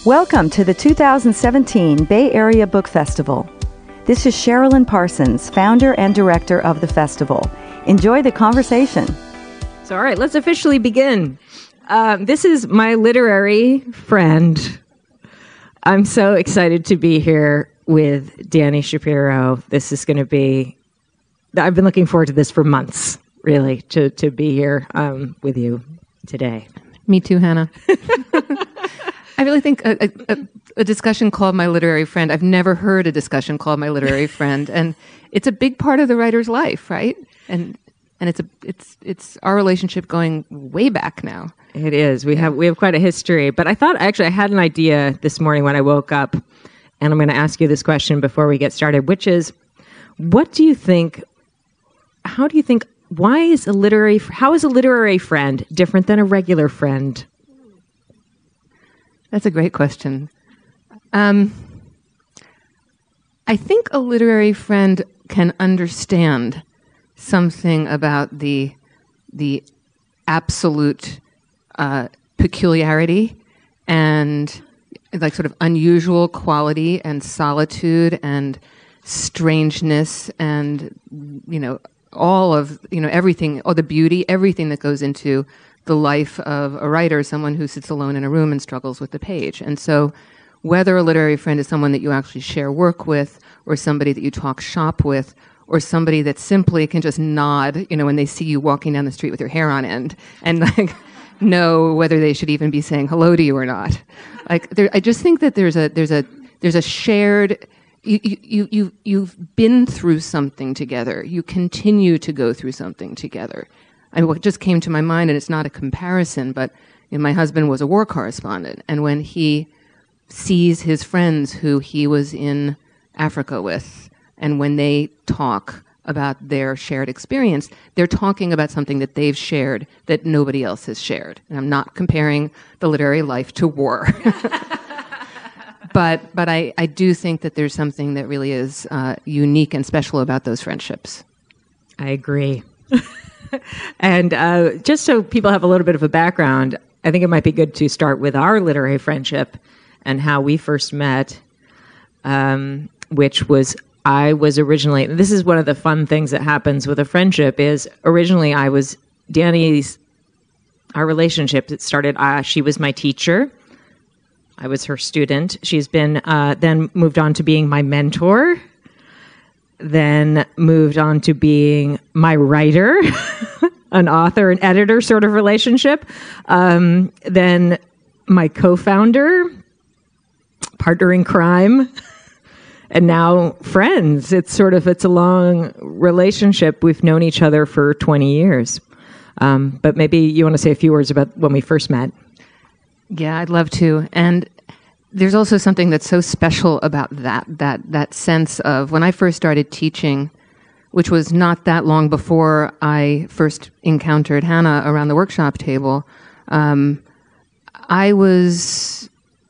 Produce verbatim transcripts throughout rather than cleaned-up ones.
Welcome to the two thousand seventeen Bay Area Book Festival. This is Sherilyn Parsons, founder and director of the festival. Enjoy the conversation. So, all right, let's officially begin. Um, this is my literary friend. I'm so excited to be here with Dani Shapiro. This is going to be, I've been looking forward to this for months, really, to, to be here um, with you today. Me too, Hannah. I really think a, a, a discussion called My Literary Friend, I've never heard a discussion called My Literary Friend, and it's a big part of the writer's life, right? And and it's a it's it's our relationship going way back now. It is. We have we have quite a history. But I thought, actually, I had an idea this morning when I woke up, and I'm going to ask you this question before we get started, which is, what do you think, how do you think, why is a literary, how is a literary friend different than a regular friend? That's a great question. Um, I think a literary friend can understand something about the the absolute uh, peculiarity and like sort of unusual quality and solitude and strangeness and, you know, all of, you know, everything, all the beauty, everything that goes into the life of a writer, someone who sits alone in a room and struggles with the page. And so whether a literary friend is someone that you actually share work with, or somebody that you talk shop with, or somebody that simply can just nod, you know, when they see you walking down the street with your hair on end, and like know whether they should even be saying hello to you or not. Like, there, I just think that there's a there's a there's a shared. You you you you've been through something together. You continue to go through something together. I mean, what just came to my mind, and it's not a comparison, but you know, my husband was a war correspondent, and when he sees his friends who he was in Africa with, and when they talk about their shared experience, they're talking about something that they've shared that nobody else has shared. And I'm not comparing the literary life to war. but but I, I do think that there's something that really is uh, unique and special about those friendships. I agree. And uh, just so people have a little bit of a background, I think it might be good to start with our literary friendship and how we first met, um, which was, I was originally, this is one of the fun things that happens with a friendship, is originally I was Dani's, our relationship, it started, uh, she was my teacher. I was her student. She's been, uh, then moved on to being my mentor, then moved on to being my writer, an author and editor sort of relationship. Um, then my co-founder, partner in crime, and now friends. It's sort of, it's a long relationship. We've known each other for twenty years. Um, but maybe you want to say a few words about when we first met. Yeah, I'd love to. And there's also something that's so special about that, that that sense of when I first started teaching, which was not that long before I first encountered Hannah around the workshop table. Um, I was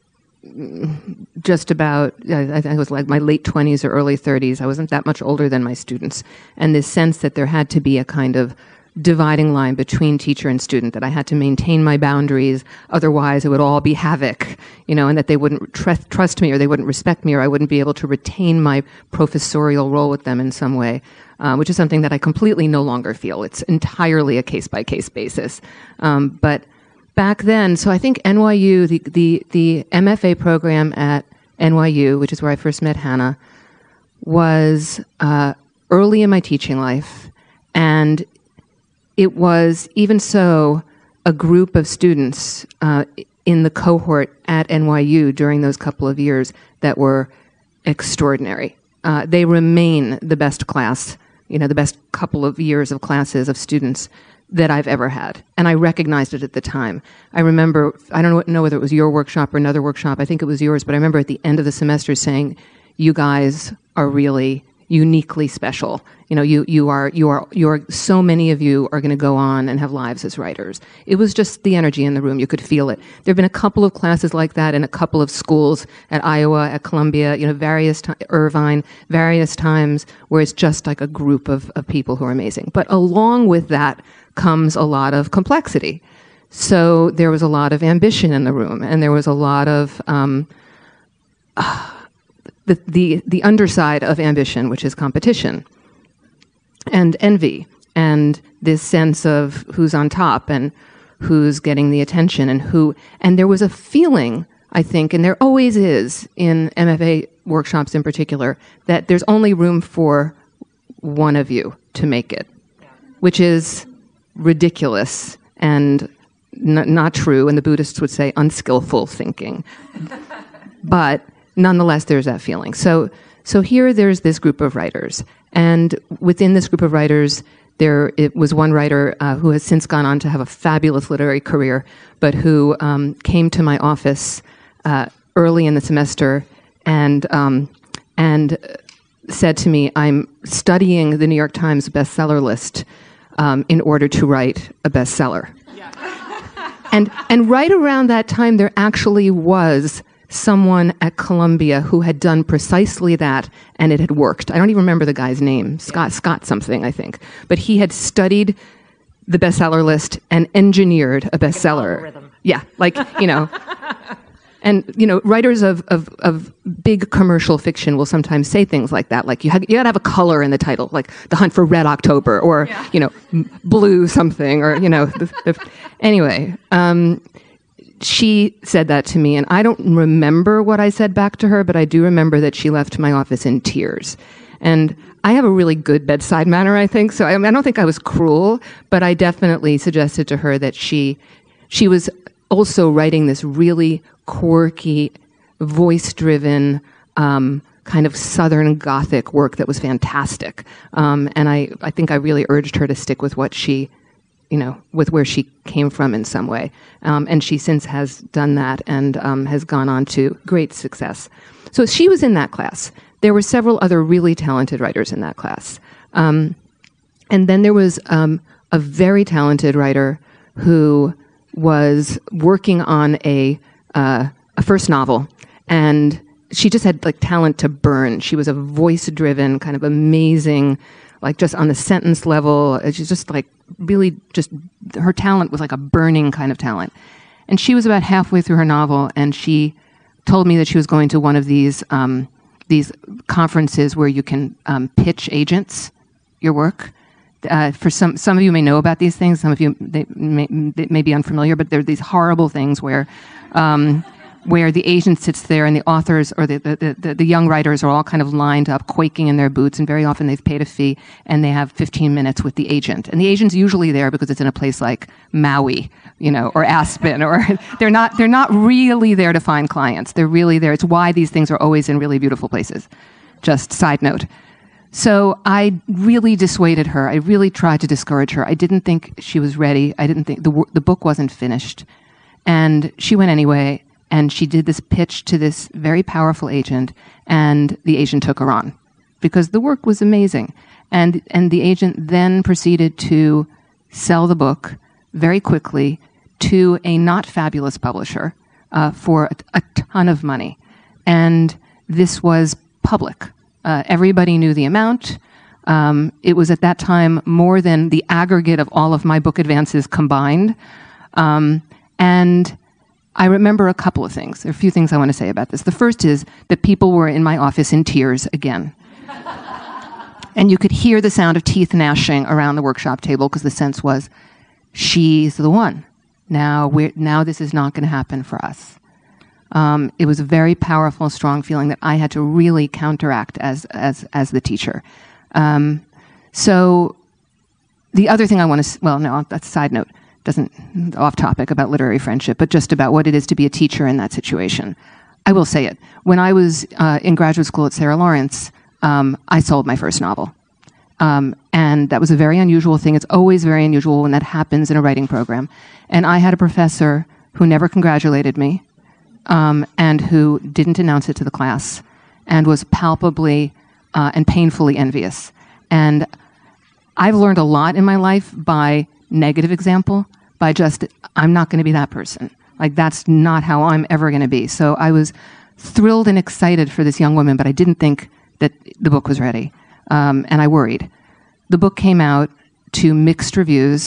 just about, I think it was like my late twenties or early thirties. I wasn't that much older than my students. And this sense that there had to be a kind of dividing line between teacher and student, that I had to maintain my boundaries, otherwise it would all be havoc, you know, and that they wouldn't tr- trust me or they wouldn't respect me or I wouldn't be able to retain my professorial role with them in some way, uh, which is something that I completely no longer feel. It's entirely a case-by-case basis. Um, but back then, so I think N Y U, the, the, the M F A program at N Y U, which is where I first met Hannah, was uh, early in my teaching life, and it was, even so, a group of students uh, in the cohort at N Y U during those couple of years that were extraordinary. Uh, they remain the best class, you know, the best couple of years of classes of students that I've ever had. And I recognized it at the time. I remember, I don't know whether it was your workshop or another workshop, I think it was yours, but I remember at the end of the semester saying, you guys are really uniquely special. You know, you, you are, you are, you are, so many of you are going to go on and have lives as writers. It was just the energy in the room. You could feel it. There have been a couple of classes like that in a couple of schools at Iowa, at Columbia, you know, various, t- Irvine, various times where it's just like a group of, of people who are amazing. But along with that comes a lot of complexity. So there was a lot of ambition in the room, and there was a lot of um, uh, the, the the underside of ambition, which is competition and envy, and this sense of who's on top and who's getting the attention, and who. And there was a feeling, I think, and there always is in M F A workshops in particular, that there's only room for one of you to make it, which is ridiculous and N- not true, and the Buddhists would say unskillful thinking. But nonetheless, there's that feeling. So, so here there's this group of writers, and within this group of writers, there it was one writer uh, who has since gone on to have a fabulous literary career, but who um, came to my office uh, early in the semester and um, and said to me, "I'm studying the New York Times bestseller list um, in order to write a bestseller." And and right around that time, there actually was someone at Columbia who had done precisely that, and it had worked. I don't even remember the guy's name, Scott Scott something, I think. But he had studied the bestseller list and engineered a bestseller. Like an yeah, like, you know. And, you know, writers of, of, of big commercial fiction will sometimes say things like that, like you, ha- you got to have a color in the title, like The Hunt for Red October, or, yeah. you know, m- blue something, or, you know. the, the, anyway, um, she said that to me, and I don't remember what I said back to her, but I do remember that she left my office in tears. And I have a really good bedside manner, I think, so I, I don't think I was cruel, but I definitely suggested to her that she she was also writing this really quirky, voice-driven, um, kind of Southern Gothic work that was fantastic. Um, and I, I think I really urged her to stick with what she, you know, with where she came from in some way. Um, and she since has done that and um, has gone on to great success. So she was in that class. There were several other really talented writers in that class. Um, and then there was um, a very talented writer who was working on a uh, a first novel, and she just had like talent to burn. She was a voice-driven, kind of amazing, like just on the sentence level. She's just like really just her talent was like a burning kind of talent. And she was about halfway through her novel, and she told me that she was going to one of these um, these conferences where you can um, pitch agents your work. Uh, for some, some of you may know about these things. Some of you they may, they may be unfamiliar, but there are these horrible things where, um, where the agent sits there and the authors or the, the, the, the young writers are all kind of lined up, quaking in their boots, and very often they've paid a fee and they have fifteen minutes with the agent. And the agent's usually there because it's in a place like Maui, you know, or Aspen, or they're not they're not really there to find clients. They're really there. It's why these things are always in really beautiful places. Just side note. So I really dissuaded her. I really tried to discourage her. I didn't think she was ready. I didn't think the the book wasn't finished. And she went anyway, and she did this pitch to this very powerful agent, and the agent took her on because the work was amazing. And and the agent then proceeded to sell the book very quickly to a not fabulous publisher uh, for a, a ton of money. And this was public. Uh, everybody knew the amount. Um, it was at that time more than the aggregate of all of my book advances combined. Um, and I remember a couple of things. There are a few things I want to say about this. The first is that people were in my office in tears again. And you could hear the sound of teeth gnashing around the workshop table because the sense was, she's the one. Now, we're, now this is not going to happen for us. Um, it was a very powerful, strong feeling that I had to really counteract as as as the teacher. Um, so the other thing I want to, well, no, that's a side note, doesn't, off topic about literary friendship, but just about what it is to be a teacher in that situation. I will say it. When I was uh, in graduate school at Sarah Lawrence, um, I sold my first novel. Um, and that was a very unusual thing. It's always very unusual when that happens in a writing program. And I had a professor who never congratulated me. Um, and who didn't announce it to the class and was palpably uh, and painfully envious. And I've learned a lot in my life by negative example, by just, I'm not going to be that person. Like, that's not how I'm ever going to be. So I was thrilled and excited for this young woman, but I didn't think that the book was ready. Um, and I worried. The book came out to mixed reviews,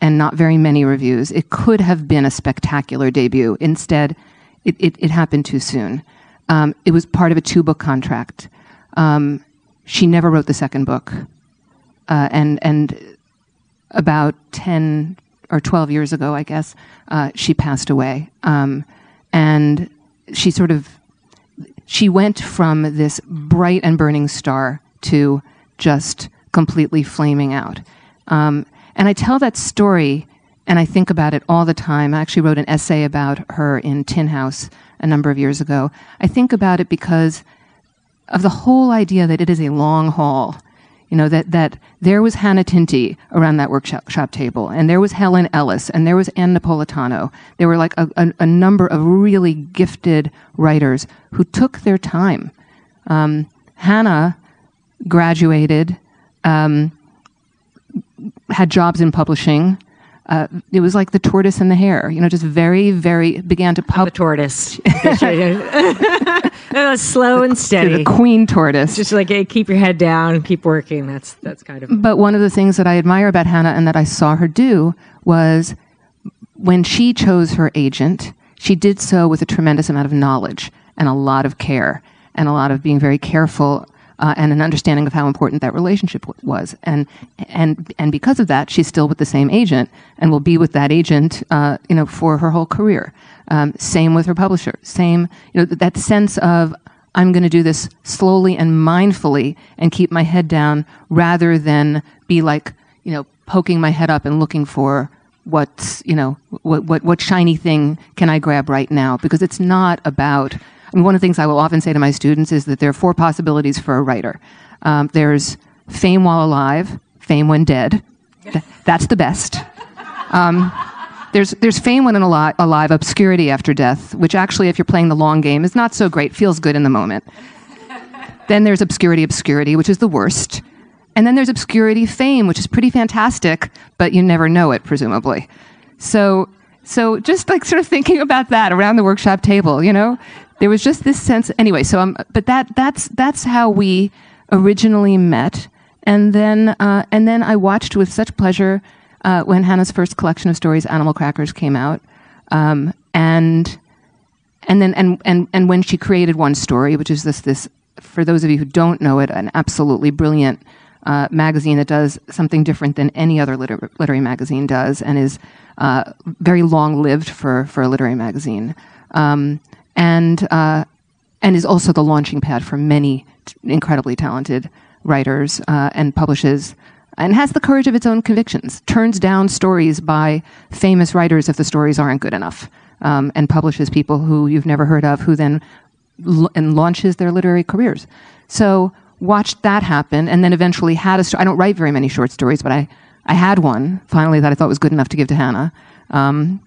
and not very many reviews. It could have been a spectacular debut. Instead, it, it, it happened too soon. Um, it was part of a two-book contract. Um, she never wrote the second book. Uh, and and about ten or twelve years ago, I guess, uh, she passed away. Um, and she sort of, she went from this bright and burning star to just completely flaming out. Um, and I tell that story, and I think about it all the time. I actually wrote an essay about her in Tin House a number of years ago. I think about it because of the whole idea that it is a long haul. You know, that, that there was Hannah Tinty around that workshop shop table, and there was Helen Ellis, and there was Ann Napolitano. There were like a, a, a number of really gifted writers who took their time. Um, Hannah graduated, um, had jobs in publishing. Uh, it was like the tortoise and the hare, you know, just very, very began to pub. The tortoise. uh, slow and steady. The queen tortoise. Just like, hey, keep your head down, keep working. That's that's kind of. But one of the things that I admire about Hannah and that I saw her do was when she chose her agent, she did so with a tremendous amount of knowledge and a lot of care and a lot of being very careful. Uh, and an understanding of how important that relationship w- was, and and and because of that, she's still with the same agent and will be with that agent, uh, you know, for her whole career. Um, same with her publisher. Same, you know, th- that sense of I'm going to do this slowly and mindfully and keep my head down, rather than be like, you know, poking my head up and looking for what's, you know, what what what shiny thing can I grab right now? Because it's not about. And one of the things I will often say to my students is that there are four possibilities for a writer. Um, there's fame while alive, fame when dead. Th- that's the best. Um, there's there's fame when ali- alive, obscurity after death, which actually, if you're playing the long game, is not so great. Feels good in the moment. Then there's obscurity, obscurity, which is the worst. And then there's obscurity fame, which is pretty fantastic, but you never know it, presumably. So, so just like sort of thinking about that around the workshop table, you know. There was just this sense, anyway. So, um, but that that's that's how we originally met, and then uh, and then I watched with such pleasure uh, when Hannah's first collection of stories, Animal Crackers, came out, um, and and then and, and and when she created One Story, which is this this for those of you who don't know it, an absolutely brilliant uh, magazine that does something different than any other liter- literary magazine does, and is uh, very long lived for for a literary magazine. Um, And uh, and is also the launching pad for many t- incredibly talented writers, uh, and publishes and has the courage of its own convictions. Turns down stories by famous writers if the stories aren't good enough, um, and publishes people who you've never heard of, who then l- and launches their literary careers. So watched that happen, and then eventually had a. Sto- I don't write very many short stories, but I I had one finally that I thought was good enough to give to Hannah. Um,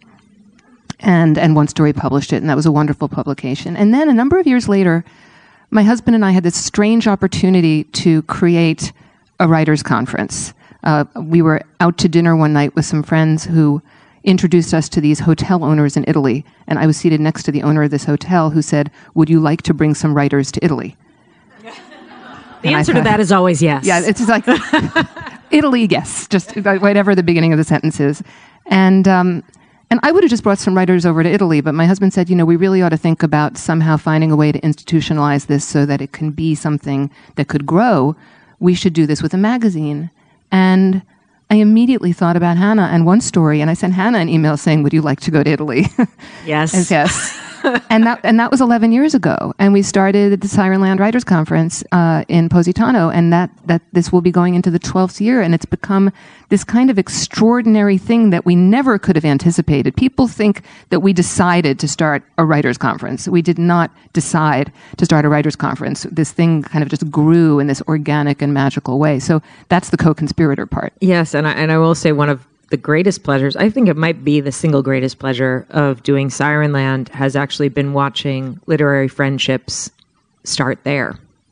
And and One Story published it, and that was a wonderful publication. And then a number of years later, my husband and I had this strange opportunity to create a writers' conference. Uh, we were out to dinner one night with some friends who introduced us to these hotel owners in Italy, and I was seated next to the owner of this hotel who said, "Would you like to bring some writers to Italy?" The and answer thought, to that is always yes. Yeah, it's just like, Italy, yes, just whatever the beginning of the sentence is. And... Um, And I would have just brought some writers over to Italy, but my husband said, you know, we really ought to think about somehow finding a way to institutionalize this so that it can be something that could grow. We should do this with a magazine. And I immediately thought about Hannah and One Story, and I sent Hannah an email saying, would you like to go to Italy? Yes. And yes. and that and that was eleven years ago. And we started the Sirenland Writers Conference uh, in Positano, and that, that this will be going into the twelfth year, and it's become this kind of extraordinary thing that we never could have anticipated. People think that we decided to start a writers' conference. We did not decide to start a writers' conference. This thing kind of just grew in this organic and magical way. So that's the co-conspirator part. Yes, and I, and I will say one of the greatest pleasures, I think it might be the single greatest pleasure of doing Sirenland, has actually been watching literary friendships start there.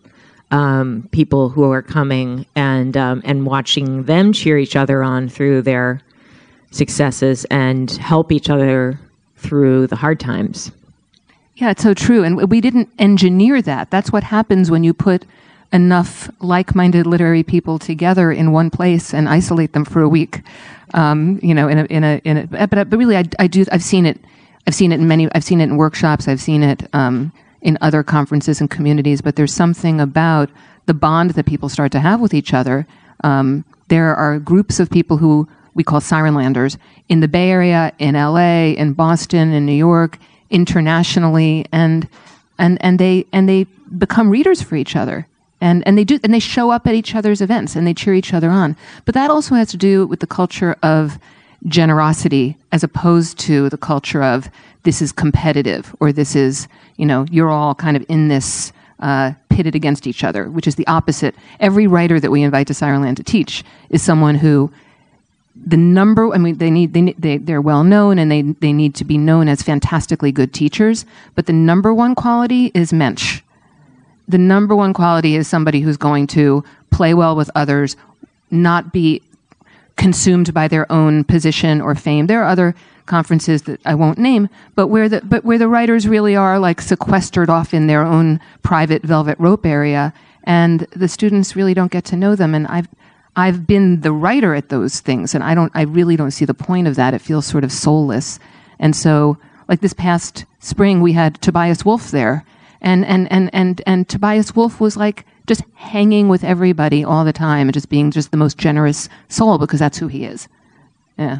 Um, people who are coming and um, and watching them cheer each other on through their successes and help each other through the hard times. Yeah, it's so true. And we didn't engineer that. That's what happens when you put enough like-minded literary people together in one place and isolate them for a week. Um, you know, in a, in a, in a, but, but really, I, I do, I've seen it, I've seen it in many, I've seen it in workshops, I've seen it, um, in other conferences and communities, but there's something about the bond that people start to have with each other. Um, there are groups of people who we call Sirenlanders in the Bay Area, in L A, in Boston, in New York, internationally, and, and, and they, and they become readers for each other. And, and they do, and they show up at each other's events and they cheer each other on. But that also has to do with the culture of generosity as opposed to the culture of this is competitive or this is, you know, you're all kind of in this, uh, pitted against each other, which is the opposite. Every writer that we invite to Sirenland to teach is someone who the number, I mean, they need, they, they, they're well known and they, they need to be known as fantastically good teachers. But the number one quality is mensch. The number one quality is somebody who's going to play well with others, not be consumed by their own position or fame. There are other conferences that I won't name, but where the but where the writers really are like sequestered off in their own private velvet rope area, and the students really don't get to know them. And I've I've been the writer at those things, and I don't I really don't see the point of that. It feels sort of soulless. And so, like this past spring, we had Tobias Wolff there. And, and, and, and, and Tobias Wolff was like just hanging with everybody all the time and just being just the most generous soul because that's who he is. Yeah.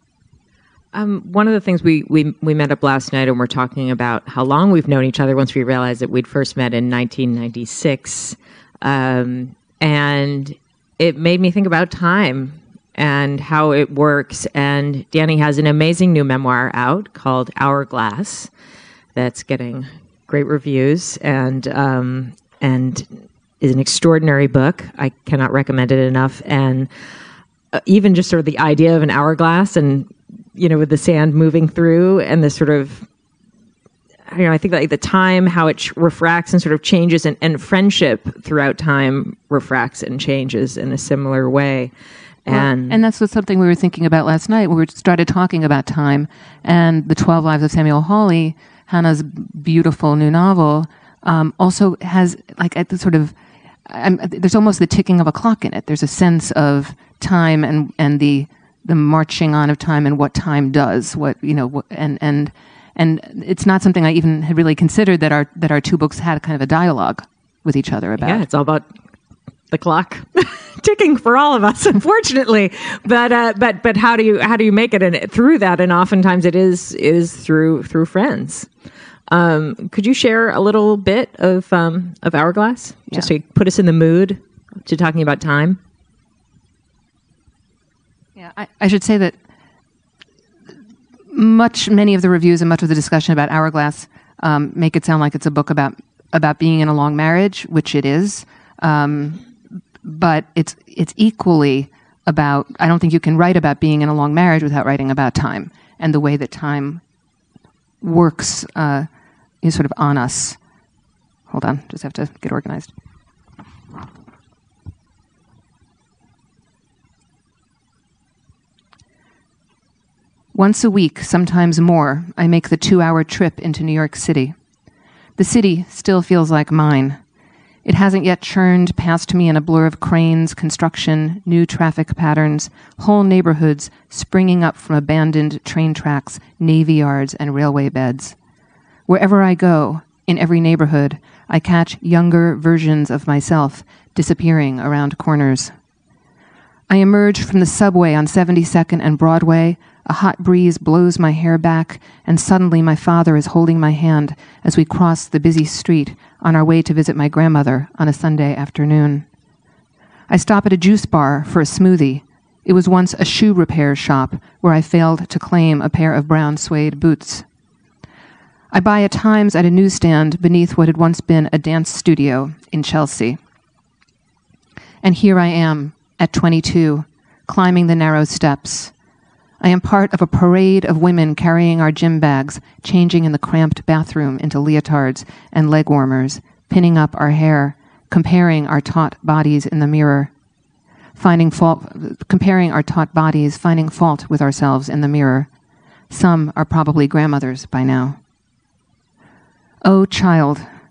Um, one of the things we, we, we met up last night and we're talking about how long we've known each other once we realized that we'd first met in nineteen ninety-six. Um, and it made me think about time and how it works. And Danny has an amazing new memoir out called Hourglass that's getting great reviews and um, and is an extraordinary book. I cannot recommend it enough. And uh, even just sort of the idea of an hourglass and, you know, with the sand moving through and the sort of, you know, I think like the time, how it ch- refracts and sort of changes, and, and friendship throughout time refracts and changes in a similar way. And well, and that's what something we were thinking about last night when we started talking about time and the twelve Lives of Samuel Hawley. Hannah's beautiful new novel um, also has like a sort of um, there's almost the ticking of a clock in it. There's a sense of time and and the the marching on of time and what time does. What you know and and and it's not something I even had really considered that our that our two books had kind of a dialogue with each other about. Yeah, it's all about the clock ticking for all of us, unfortunately. But uh, but but how do you how do you make it and through that? And oftentimes it is is through through friends. Um, could you share a little bit of um, of Hourglass, just yeah. to put us in the mood to talking about time? Yeah, I, I should say that much many of the reviews and much of the discussion about Hourglass um, make it sound like it's a book about about being in a long marriage, which it is. Um, but it's it's equally about, I don't think you can write about being in a long marriage without writing about time and the way that time works uh, is sort of on us. Hold on, just have to get organized. Once a week, sometimes more, I make the two-hour trip into New York City. The city still feels like mine. It hasn't yet churned past me in a blur of cranes, construction, new traffic patterns, whole neighborhoods springing up from abandoned train tracks, navy yards, and railway beds. Wherever I go, in every neighborhood, I catch younger versions of myself disappearing around corners. I emerge from the subway on seventy-second and Broadway. A hot breeze blows my hair back, and suddenly my father is holding my hand as we cross the busy street on our way to visit my grandmother on a Sunday afternoon. I stop at a juice bar for a smoothie. It was once a shoe repair shop where I failed to claim a pair of brown suede boots. I buy a Times at a newsstand beneath what had once been a dance studio in Chelsea. And here I am, at twenty-two, climbing the narrow steps. I am part of a parade of women carrying our gym bags, changing in the cramped bathroom into leotards and leg warmers, pinning up our hair, comparing our taut bodies in the mirror, finding fault, comparing our taut bodies, finding fault with ourselves in the mirror. Some are probably grandmothers by now. Oh, child,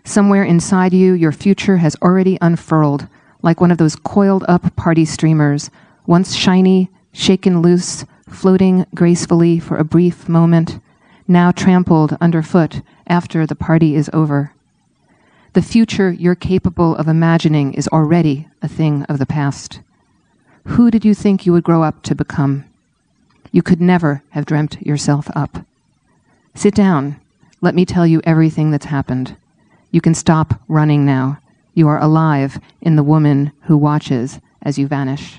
Somewhere inside you, your future has already unfurled, like one of those coiled-up party streamers, once shiny, shaken loose, floating gracefully for a brief moment, now trampled underfoot after the party is over. The future you're capable of imagining is already a thing of the past. Who did you think you would grow up to become? You could never have dreamt yourself up. Sit down. Let me tell you everything that's happened. You can stop running now. You are alive in the woman who watches as you vanish.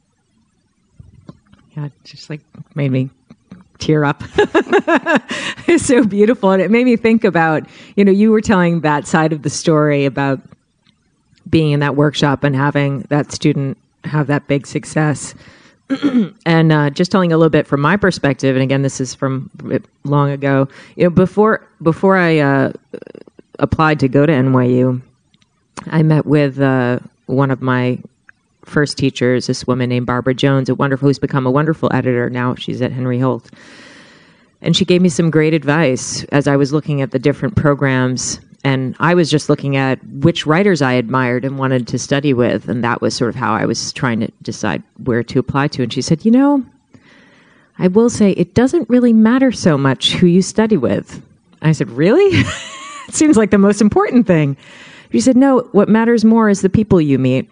Yeah, it just like made me tear up. It's so beautiful. And it made me think about, you know, you were telling that side of the story about being in that workshop and having that student have that big success. And uh, just telling a little bit from my perspective, and again, this is from long ago, you know, before, before I uh, applied to go to N Y U, I met with uh, one of my first teachers, this woman named Barbara Jones, a wonderful, who's become a wonderful editor. Now she's at Henry Holt. And she gave me some great advice as I was looking at the different programs. And I was just looking at which writers I admired and wanted to study with. And that was sort of how I was trying to decide where to apply to. And she said, you know, I will say it doesn't really matter so much who you study with. I said, really? It seems like the most important thing. She said, no, what matters more is the people you meet.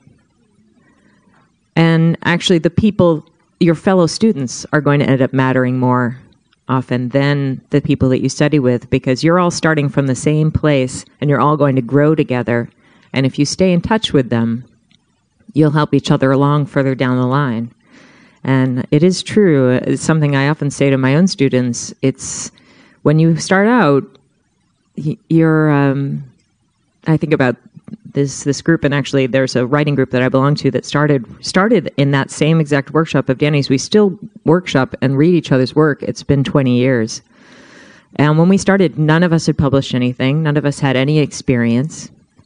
And actually, the people, your fellow students, are going to end up mattering more often than the people that you study with, because you're all starting from the same place and you're all going to grow together. And if you stay in touch with them, you'll help each other along further down the line. And it is true. It's something I often say to my own students. It's when you start out, you're, um, I think about this this group, and actually there's a writing group that I belong to that started started in that same exact workshop of Danny's. We still workshop and read each other's work. It's been twenty years. And when we started, none of us had published anything. None of us had any experience.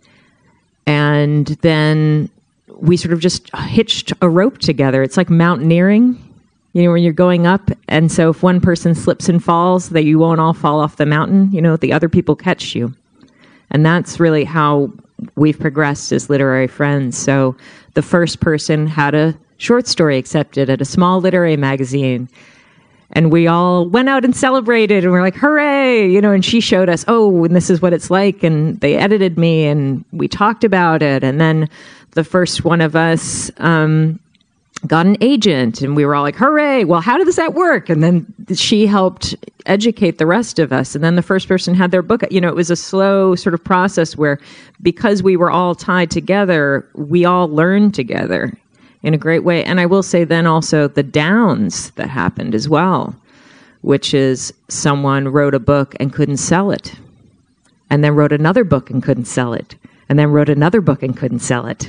And then we sort of just hitched a rope together. It's like mountaineering, you know, when you're going up. And so if one person slips and falls, that you won't all fall off the mountain, you know, the other people catch you. And that's really how we've progressed as literary friends. So the first person had a short story accepted at a small literary magazine. And we all went out and celebrated, and we're like, hooray, you know, and she showed us, oh, and this is what it's like. And they edited me, and we talked about it. And then the first one of us um, got an agent, and we were all like, hooray, well, how does that work? And then she helped educate the rest of us. And then the first person had their book. You know, it was a slow sort of process where, because we were all tied together, we all learned together in a great way. And I will say then also the downs that happened as well, which is someone wrote a book and couldn't sell it, and then wrote another book and couldn't sell it, and then wrote another book and couldn't sell it.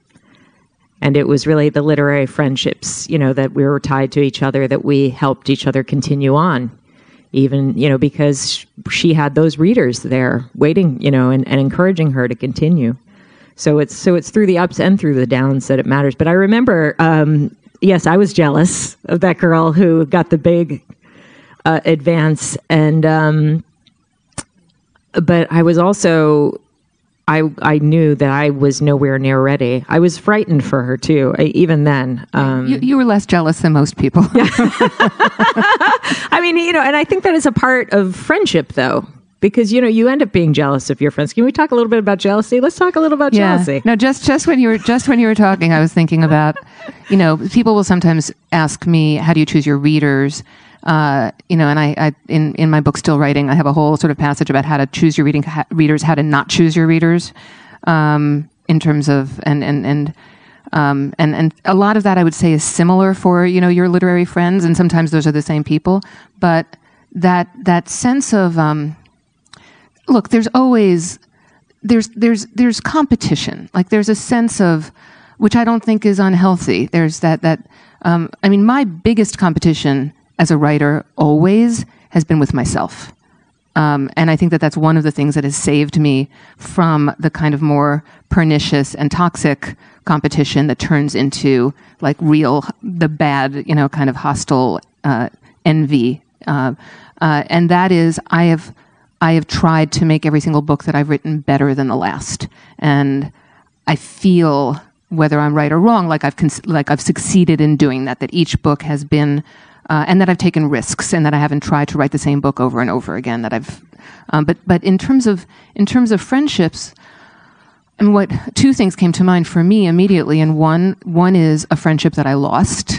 And it was really the literary friendships, you know, that we were tied to each other, that we helped each other continue on, even, you know, because she had those readers there waiting, you know, and, and encouraging her to continue. So it's so it's through the ups and through the downs that it matters. But I remember, um, yes, I was jealous of that girl who got the big uh, advance, and um, but I was also, I I knew that I was nowhere near ready. I was frightened for her too, I, even then. Um, you, you were less jealous than most people. Yeah. I mean, you know, and I think that is a part of friendship, though. Because, you know, you end up being jealous of your friends. Can we talk a little bit about jealousy? Let's talk a little about yeah. jealousy. No, just just when you were just when you were talking, I was thinking about, you know, people will sometimes ask me, how do you choose your readers? Uh, you know, and I, I in in my book Still Writing, I have a whole sort of passage about how to choose your reading ha- readers, how to not choose your readers, um, in terms of and and and. Um, and, and a lot of that I would say is similar for, you know, your literary friends, and sometimes those are the same people. But that that sense of um, look, there's always there's there's there's competition. Like there's a sense of, which I don't think is unhealthy. There's that that um, I mean, my biggest competition as a writer always has been with myself, um, and I think that that's one of the things that has saved me from the kind of more pernicious and toxic competition that turns into like real the bad, you know, kind of hostile uh, envy, uh, uh, and that is I have. I have tried to make every single book that I've written better than the last. And I feel, whether I'm right or wrong, like I've cons- like I've succeeded in doing that, that each book has been, uh, and that I've taken risks, and that I haven't tried to write the same book over and over again. That I've, um, but but in terms of in terms of friendships, and what two things came to mind for me immediately, and one one is a friendship that I lost,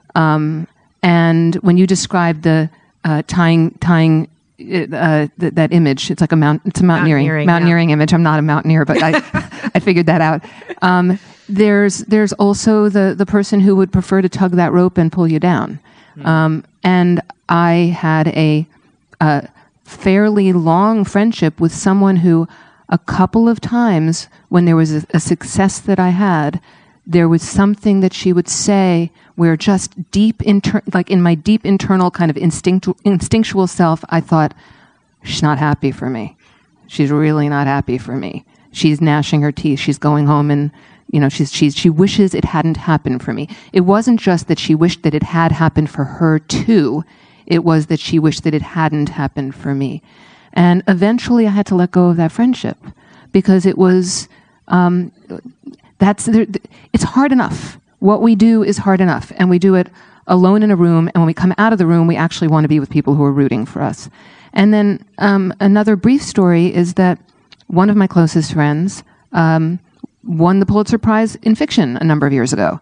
um, and when you described the uh, tying tying. Uh, th- that image, it's like a mount, it's a mountaineering, mountaineering, mountaineering yeah. image. I'm not a mountaineer, but I, I figured that out. Um, there's, there's also the, the person who would prefer to tug that rope and pull you down. Mm. Um, and I had a, a fairly long friendship with someone who, a couple of times when there was a, a success that I had, there was something that she would say where just deep, inter- like in my deep internal kind of instinct- instinctual self, I thought, she's not happy for me. She's really not happy for me. She's gnashing her teeth. She's going home and, you know, she's, she's, she wishes it hadn't happened for me. It wasn't just that she wished that it had happened for her too. It was that she wished that it hadn't happened for me. And eventually I had to let go of that friendship because it was, um, That's it's hard enough. What we do is hard enough, and we do it alone in a room. And when we come out of the room, we actually want to be with people who are rooting for us. And then um, another brief story is that one of my closest friends um, won the Pulitzer Prize in fiction a number of years ago.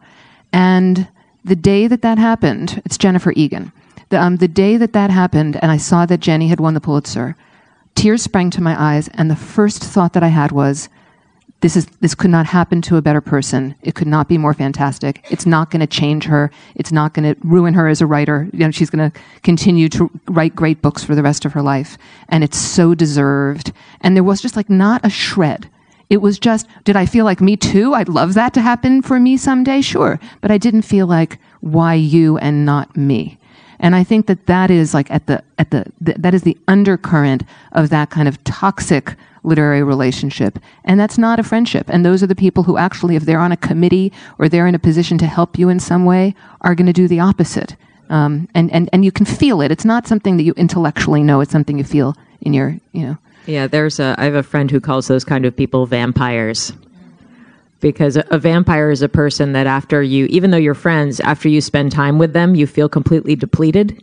And the day that that happened, it's Jennifer Egan. The, um, the day that that happened, and I saw that Jenny had won the Pulitzer, tears sprang to my eyes, and the first thought that I had was, This is this could not happen to a better person. It could not be more fantastic. It's not going to change her. It's not going to ruin her as a writer. You know, she's going to continue to write great books for the rest of her life. And it's so deserved. And there was just like not a shred. It was just, did I feel like me too? I'd love that to happen for me someday. Sure. But I didn't feel like, why you and not me? And I think that that is like at the, at the, the that is the undercurrent of that kind of toxic literary relationship. And that's not a friendship. And those are the people who actually, if they're on a committee or they're in a position to help you in some way, are going to do the opposite. Um, and, and, and you can feel it. It's not something that you intellectually know. It's something you feel in your, you know. Yeah, there's a, I have a friend who calls those kind of people vampires. Because a, a vampire is a person that after you, even though you're friends, after you spend time with them, you feel completely depleted.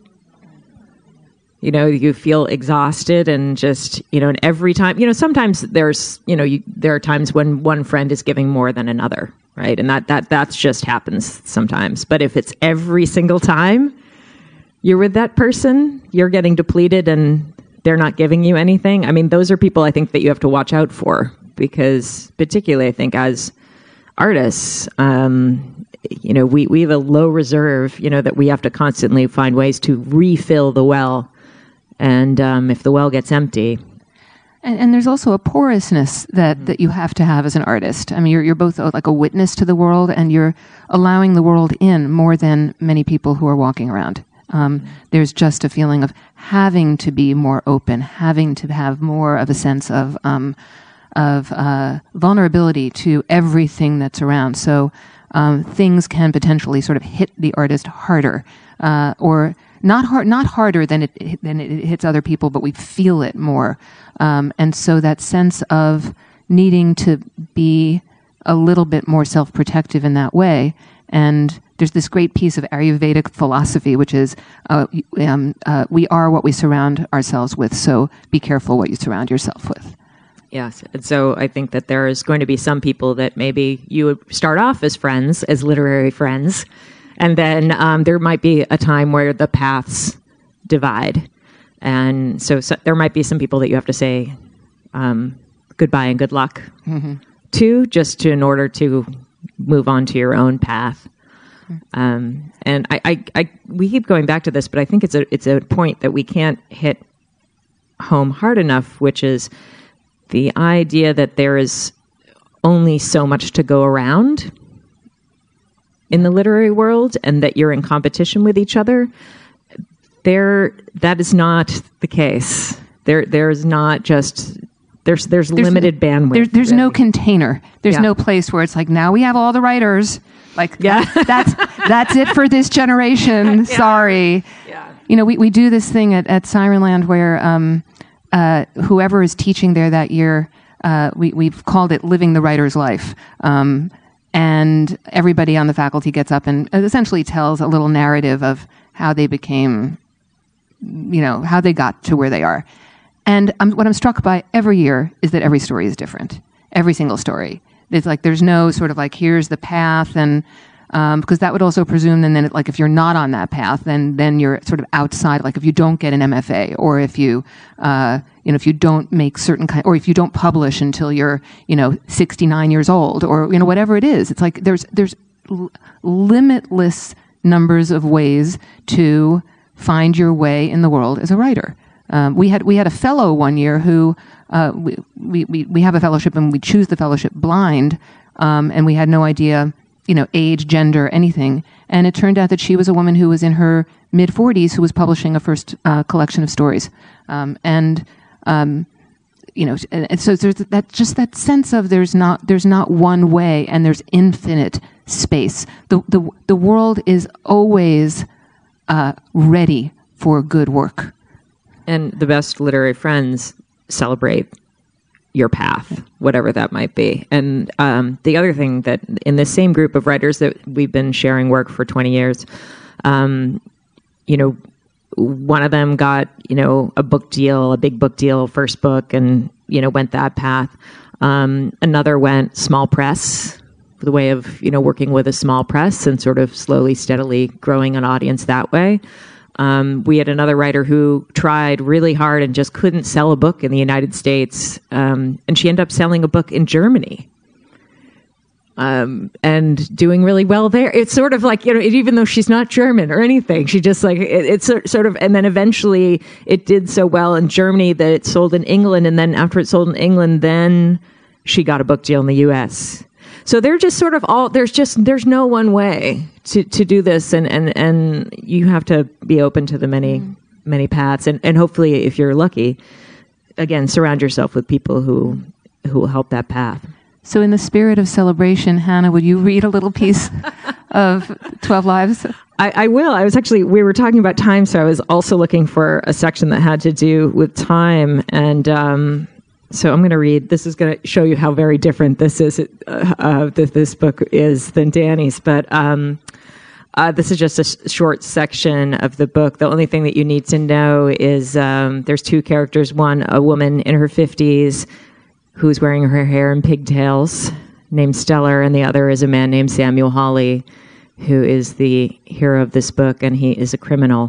You know, you feel exhausted and just, you know, and every time, you know, sometimes there's, you know, you, there are times when one friend is giving more than another, right? And that, that, that's just happens sometimes. But if it's every single time you're with that person, you're getting depleted and they're not giving you anything. I mean, those are people I think that you have to watch out for because particularly I think as artists, um, you know, we, we have a low reserve, you know, that we have to constantly find ways to refill the well. And um, if the well gets empty. And, and there's also a porousness that, mm-hmm. that you have to have as an artist. I mean, you're, you're both like a witness to the world and you're allowing the world in more than many people who are walking around. Um, mm-hmm. There's just a feeling of having to be more open, having to have more of a sense of, um, of uh, vulnerability to everything that's around. So um, things can potentially sort of hit the artist harder uh, or Not hard, not harder than it than it hits other people, but we feel it more, um, and so that sense of needing to be a little bit more self-protective in that way. And there's this great piece of Ayurvedic philosophy, which is uh, um, uh, we are what we surround ourselves with. So be careful what you surround yourself with. Yes, and so I think that there is going to be some people that maybe you would start off as friends, as literary friends. And then um, there might be a time where the paths divide. And so, so there might be some people that you have to say um, goodbye and good luck mm-hmm. to, just to, in order to move on to your own path. Mm-hmm. Um, and I, I, I, we keep going back to this, but I think it's a, it's a point that we can't hit home hard enough, which is the idea that there is only so much to go around in the literary world and that you're in competition with each other. There, that is not the case. There, there's not just, there's, there's, there's limited no, bandwidth. There, there's really. no container. There's yeah. no place where it's like, now we have all the writers. Like, yeah. that's, that's it for this generation. Yeah. Sorry. Yeah. You know, we, we do this thing at, at Sirenland where, um, uh, whoever is teaching there that year, uh, we, we've called it Living the Writer's Life. Um, and everybody on the faculty gets up and essentially tells a little narrative of how they became, you know, how they got to where they are. And um, what I'm struck by every year is that every story is different. Every single story. It's like there's no sort of like, here's the path, and um, because that would also presume then, then it, like if you're not on that path, then then you're sort of outside. Like if you don't get an M F A, or if you uh, you know if you don't make certain kind, or if you don't publish until you're you know sixty-nine years old, or you know whatever it is. It's like there's there's l- limitless numbers of ways to find your way in the world as a writer. Um, we had we had a fellow one year who uh, we, we we we have a fellowship and we choose the fellowship blind, um, and we had no idea, you know, age, gender, anything. And it turned out that she was a woman who was in her mid forties who was publishing a first uh, collection of stories, um, and um, you know, and, and so there's that just that sense of there's not there's not one way and there's infinite space. The the the world is always uh, ready for good work. And the best literary friends celebrate your path, whatever that might be. And um, the other thing that in this same group of writers that we've been sharing work for twenty years, um, you know, one of them got, you know, a book deal, a big book deal, first book, and, you know, went that path. Um, another went small press, the way of, you know, working with a small press and sort of slowly, steadily growing an audience that way. Um, we had another writer who tried really hard and just couldn't sell a book in the United States. Um, and she ended up selling a book in Germany. Um, and doing really well there. It's sort of like, you know, even though she's not German or anything, she just like, it, it's sort of, and then eventually it did so well in Germany that it sold in England. And then after it sold in England, then she got a book deal in the U S. So they're just sort of all, there's just, there's no one way to, to do this. And, and, and you have to be open to the many, mm. many paths. And, and hopefully, if you're lucky, again, surround yourself with people who, who will help that path. So in the spirit of celebration, Hannah, would you read a little piece of twelve Lives? I, I will. I was actually, we were talking about time, so I was also looking for a section that had to do with time. And, um, So I'm going to read. This is going to show you how very different this is. Uh, uh, this, this book is than Danny's, but um, uh, this is just a sh- short section of the book. The only thing that you need to know is um, there's two characters. One, a woman in her fifties who's wearing her hair in pigtails, named Stellar, and the other is a man named Samuel Hawley, who is the hero of this book, and he is a criminal.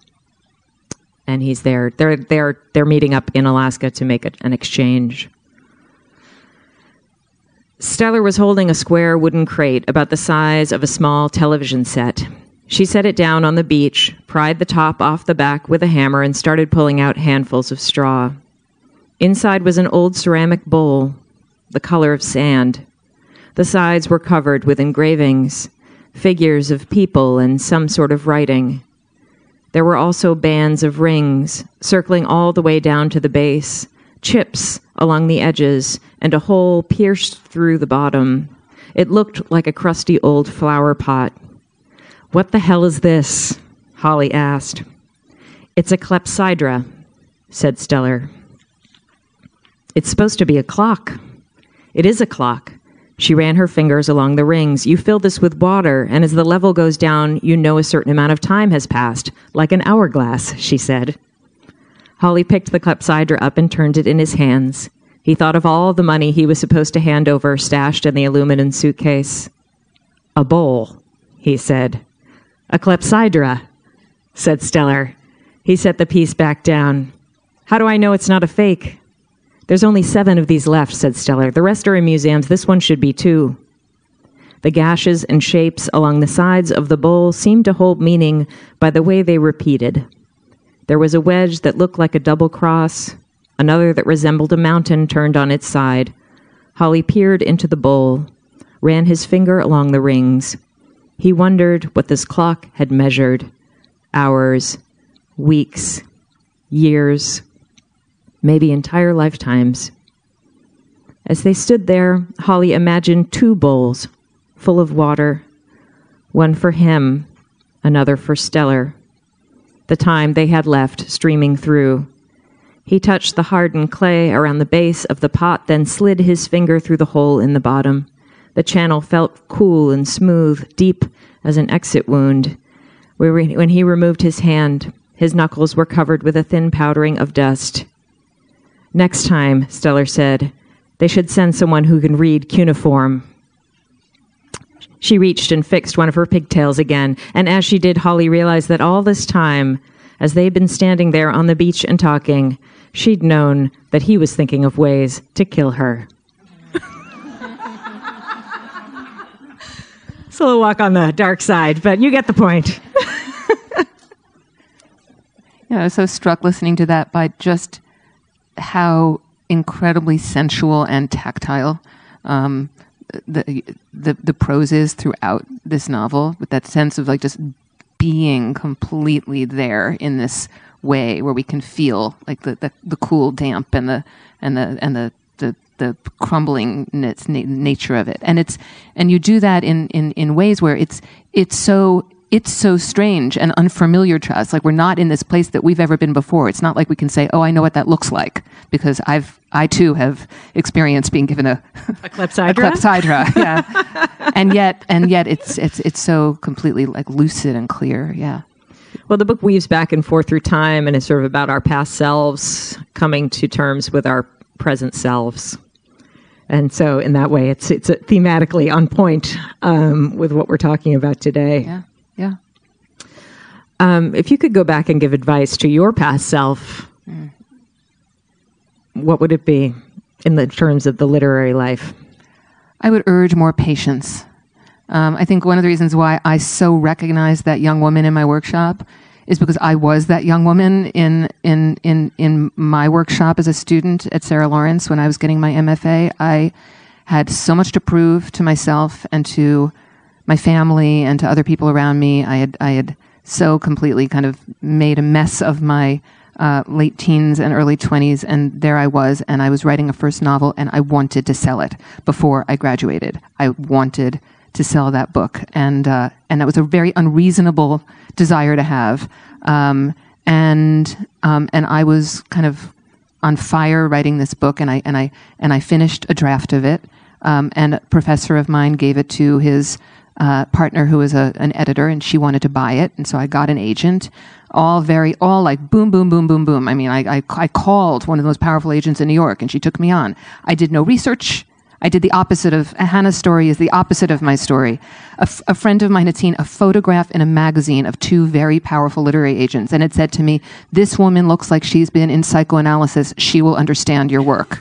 And he's there. They're they're they're meeting up in Alaska to make a, an exchange. Stellar was holding a square wooden crate about the size of a small television set. She set it down on the beach, pried the top off the back with a hammer, and started pulling out handfuls of straw. Inside was an old ceramic bowl, the color of sand. The sides were covered with engravings, figures of people and some sort of writing. There were also bands of rings, circling all the way down to the base, chips along the edges, and a hole pierced through the bottom. It looked like a crusty old flower pot. "What the hell is this?" Holly asked. "It's a clepsydra," said Stellar. "It's supposed to be a clock." "It is a clock." She ran her fingers along the rings. "You fill this with water, and as the level goes down, you know a certain amount of time has passed, like an hourglass," she said. Holly picked the clepsydra up and turned it in his hands. He thought of all the money he was supposed to hand over stashed in the aluminum suitcase. "A bowl," he said. "A clepsydra," said Stellar. He set the piece back down. "How do I know it's not a fake?" "There's only seven of these left," said Stellar. "The rest are in museums. This one should be too." The gashes and shapes along the sides of the bowl seemed to hold meaning by the way they repeated. There was a wedge that looked like a double cross, another that resembled a mountain turned on its side. Holly peered into the bowl, ran his finger along the rings. He wondered what this clock had measured. Hours, weeks, years, maybe entire lifetimes. As they stood there, Holly imagined two bowls full of water, one for him, another for Stellar. The time they had left streaming through. He touched the hardened clay around the base of the pot, then slid his finger through the hole in the bottom. The channel felt cool and smooth, deep as an exit wound. When he removed his hand, his knuckles were covered with a thin powdering of dust. Next time, Stellar said, they should send someone who can read cuneiform. She reached and fixed one of her pigtails again, and as she did, Holly realized that all this time, as they'd been standing there on the beach and talking, she'd known that he was thinking of ways to kill her. It's a little walk on the dark side, but you get the point. Yeah, I was so struck listening to that by just how incredibly sensual and tactile um, the, the the prose is throughout this novel, with that sense of like just being completely there in this way where we can feel like the, the, the cool damp and the and the and the the, the crumbling na- nature of it, and it's and you do that in, in, in ways where it's it's so it's so strange and unfamiliar to us. Like we're not in this place that we've ever been before. It's not like we can say, "Oh, I know what that looks like," because I've I too have experienced being given a a clepsydra. a clepsydra, yeah. and yet and yet it's it's it's so completely like lucid and clear, yeah. Well, the book weaves back and forth through time and is sort of about our past selves coming to terms with our present selves. And so in that way, it's it's thematically on point um, with what we're talking about today. Yeah, yeah. Um, if you could go back and give advice to your past self, mm. what would it be in the terms of the literary life? I would urge more patience. Um, I think one of the reasons why I so recognize that young woman in my workshop is because I was that young woman in in in in my workshop as a student at Sarah Lawrence when I was getting my M F A. I had so much to prove to myself and to my family and to other people around me. I had I had so completely kind of made a mess of my uh, late teens and early twenties, and there I was, and I was writing a first novel, and I wanted to sell it before I graduated. I wanted to sell that book, and uh, and that was a very unreasonable desire to have, um, and um, and I was kind of on fire writing this book, and I and I and I finished a draft of it, um, and a professor of mine gave it to his uh, partner, who was a, an editor, and she wanted to buy it, and so I got an agent. All very, all like boom, boom, boom, boom, boom. I mean, I, I I called one of the most powerful agents in New York, and she took me on. I did no research. I did the opposite of, Hannah's story is the opposite of my story. A, f- a friend of mine had seen a photograph in a magazine of two very powerful literary agents, and it said to me, "This woman looks like she's been in psychoanalysis. She will understand your work."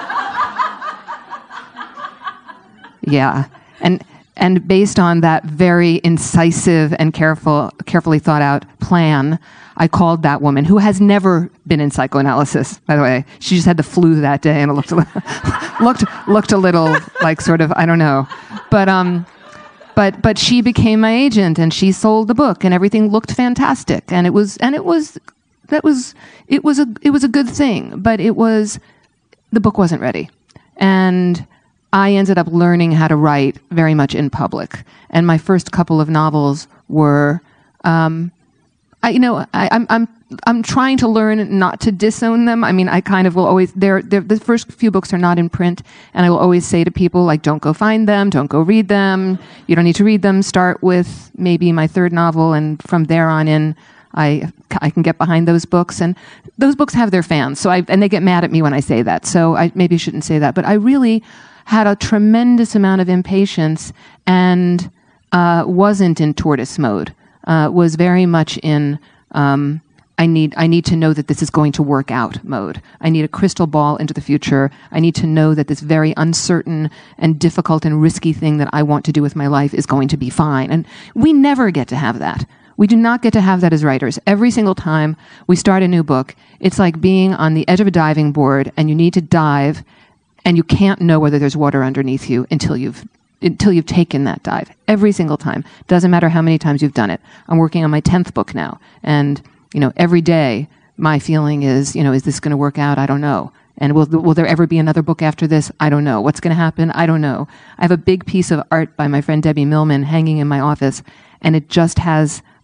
Yeah. And and based on that very incisive and careful, carefully thought out plan, I called that woman, who has never been in psychoanalysis, by the way. She just had the flu that day, and it looked a little, looked looked a little like sort of, I don't know. But um, but but she became my agent, and she sold the book, and everything looked fantastic, and it was and it was that was it was a it was a good thing, but it was the book wasn't ready, and I ended up learning how to write very much in public, and my first couple of novels were. Um, I, you know, I, I'm I'm I'm trying to learn not to disown them. I mean, I kind of will always. They're, they're the first few books are not in print, and I will always say to people like, "Don't go find them. Don't go read them. You don't need to read them. Start with maybe my third novel, and from there on in, I I can get behind those books, and those books have their fans. So I and they get mad at me when I say that. So I maybe shouldn't say that. But I really had a tremendous amount of impatience and uh, wasn't in tortoise mode. Uh, was very much in um, I need I need to know that this is going to work out mode. I need a crystal ball into the future. I need to know that this very uncertain and difficult and risky thing that I want to do with my life is going to be fine. And we never get to have that. We do not get to have that as writers. Every single time we start a new book, it's like being on the edge of a diving board, and you need to dive, and you can't know whether there's water underneath you until you've until you've taken that dive. Every single time. Doesn't matter how many times you've done it. I'm working on my tenth book now. And, you know, every day my feeling is, you know, is this going to work out? I don't know. And will will there ever be another book after this? I don't know. What's going to happen? I don't know. I have a big piece of art by my friend Debbie Millman hanging in my office, and it just has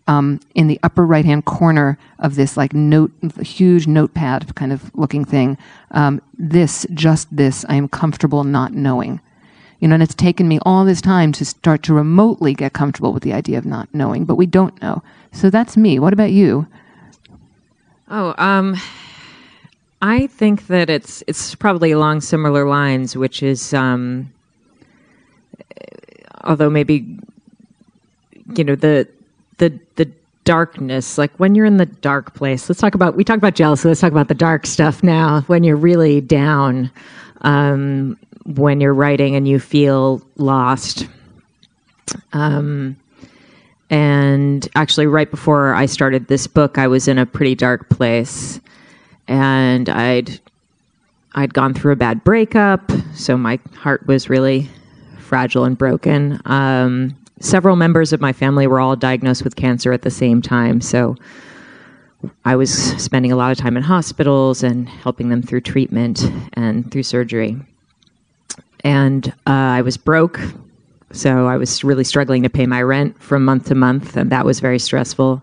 um, in the upper right-hand corner of this like note, huge notepad kind of looking thing. Um, this, just this, I am comfortable not knowing. You know, and it's taken me all this time to start to remotely get comfortable with the idea of not knowing, but we don't know. So that's me. What about you? Oh, um, I think that it's it's probably along similar lines, which is, um, although maybe, you know, the the the darkness, like when you're in the dark place. Let's talk about we talk about jealousy. Let's talk about the dark stuff now. When you're really down. Um, when you're writing and you feel lost. Um, and actually right before I started this book, I was in a pretty dark place, and I'd, I'd gone through a bad breakup. So my heart was really fragile and broken. Um, several members of my family were all diagnosed with cancer at the same time. So I was spending a lot of time in hospitals and helping them through treatment and through surgery. And uh, I was broke, so I was really struggling to pay my rent from month to month, and that was very stressful.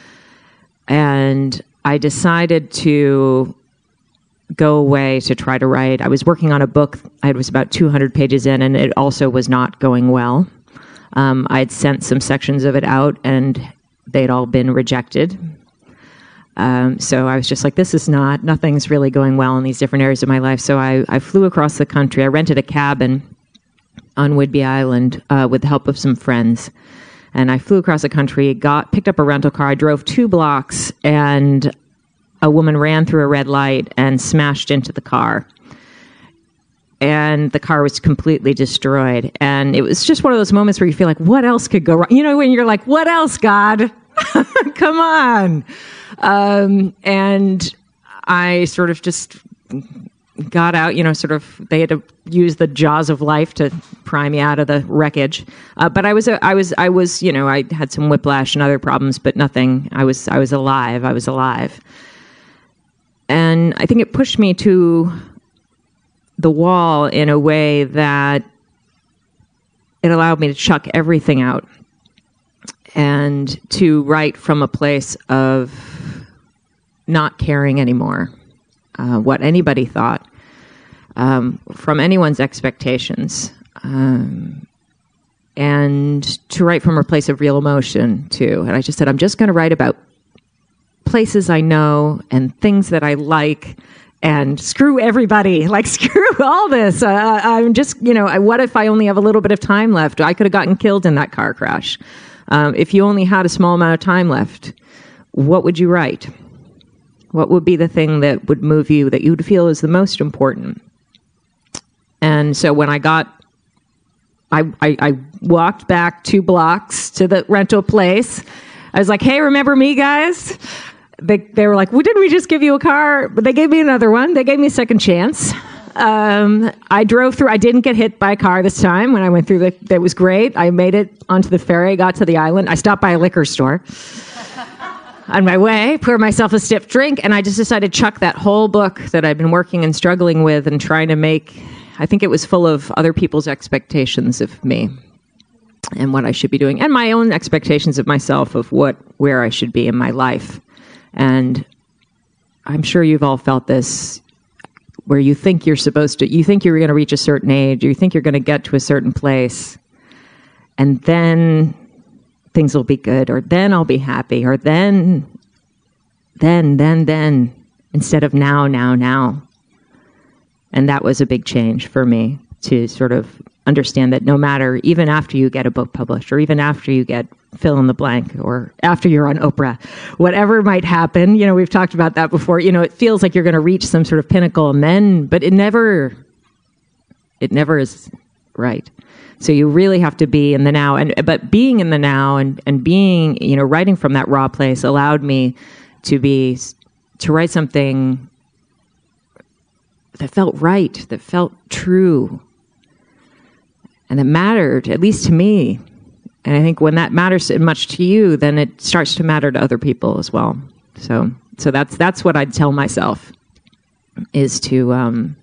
And I decided to go away to try to write. I was working on a book. I was about two hundred pages in, and it also was not going well. Um, I had sent some sections of it out, and they'd all been rejected. Um, so I was just like, this is not, nothing's really going well in these different areas of my life. So I, I flew across the country. I rented a cabin on Whidbey Island uh, with the help of some friends. And I flew across the country, got picked up a rental car. I drove two blocks, and a woman ran through a red light and smashed into the car. And the car was completely destroyed. And it was just one of those moments where you feel like, what else could go wrong? You know, when you're like, what else, God? Come on. Um, and I sort of just got out, you know, sort of, they had to use the jaws of life to pry me out of the wreckage. Uh, but I was, a, I was, I was, you know, I had some whiplash and other problems, but nothing, I was, I was alive. I was alive. And I think it pushed me to the wall in a way that it allowed me to chuck everything out and to write from a place of not caring anymore uh, what anybody thought, um, from anyone's expectations, um, and to write from a place of real emotion, too. And I just said, I'm just going to write about places I know and things that I like, and screw everybody, like screw all this. Uh, I'm just, you know, what if I only have a little bit of time left? I could have gotten killed in that car crash. Um, if you only had a small amount of time left, what would you write? What would be the thing that would move you, that you would feel is the most important? And so when I got, I, I, I walked back two blocks to the rental place. I was like, hey, remember me, guys? They, they were like, well, didn't we just give you a car? But they gave me another one. They gave me a second chance. Um, I drove through. I didn't get hit by a car this time when I went through. The, that was great. I made it onto the ferry, got to the island. I stopped by a liquor store on my way, poured myself a stiff drink, and I just decided to chuck that whole book that I'd been working and struggling with and trying to make. I think it was full of other people's expectations of me and what I should be doing, and my own expectations of myself of what, where I should be in my life. And I'm sure you've all felt this, where you think you're supposed to, you think you're going to reach a certain age, or you think you're going to get to a certain place, and then things will be good, or then I'll be happy, or then, then, then, then, instead of now, now, now. And that was a big change for me, to sort of understand that no matter, even after you get a book published, or even after you get fill in the blank, or after you're on Oprah, whatever might happen, you know, we've talked about that before, you know, it feels like you're going to reach some sort of pinnacle, and then, but it never, it never is right. So you really have to be in the now, and but being in the now and, and being, you know, writing from that raw place allowed me to be, to write something that felt right, that felt true, and that mattered, at least to me. And I think when that matters much to you, then it starts to matter to other people as well. So, so that's that's what I'd tell myself, is to um,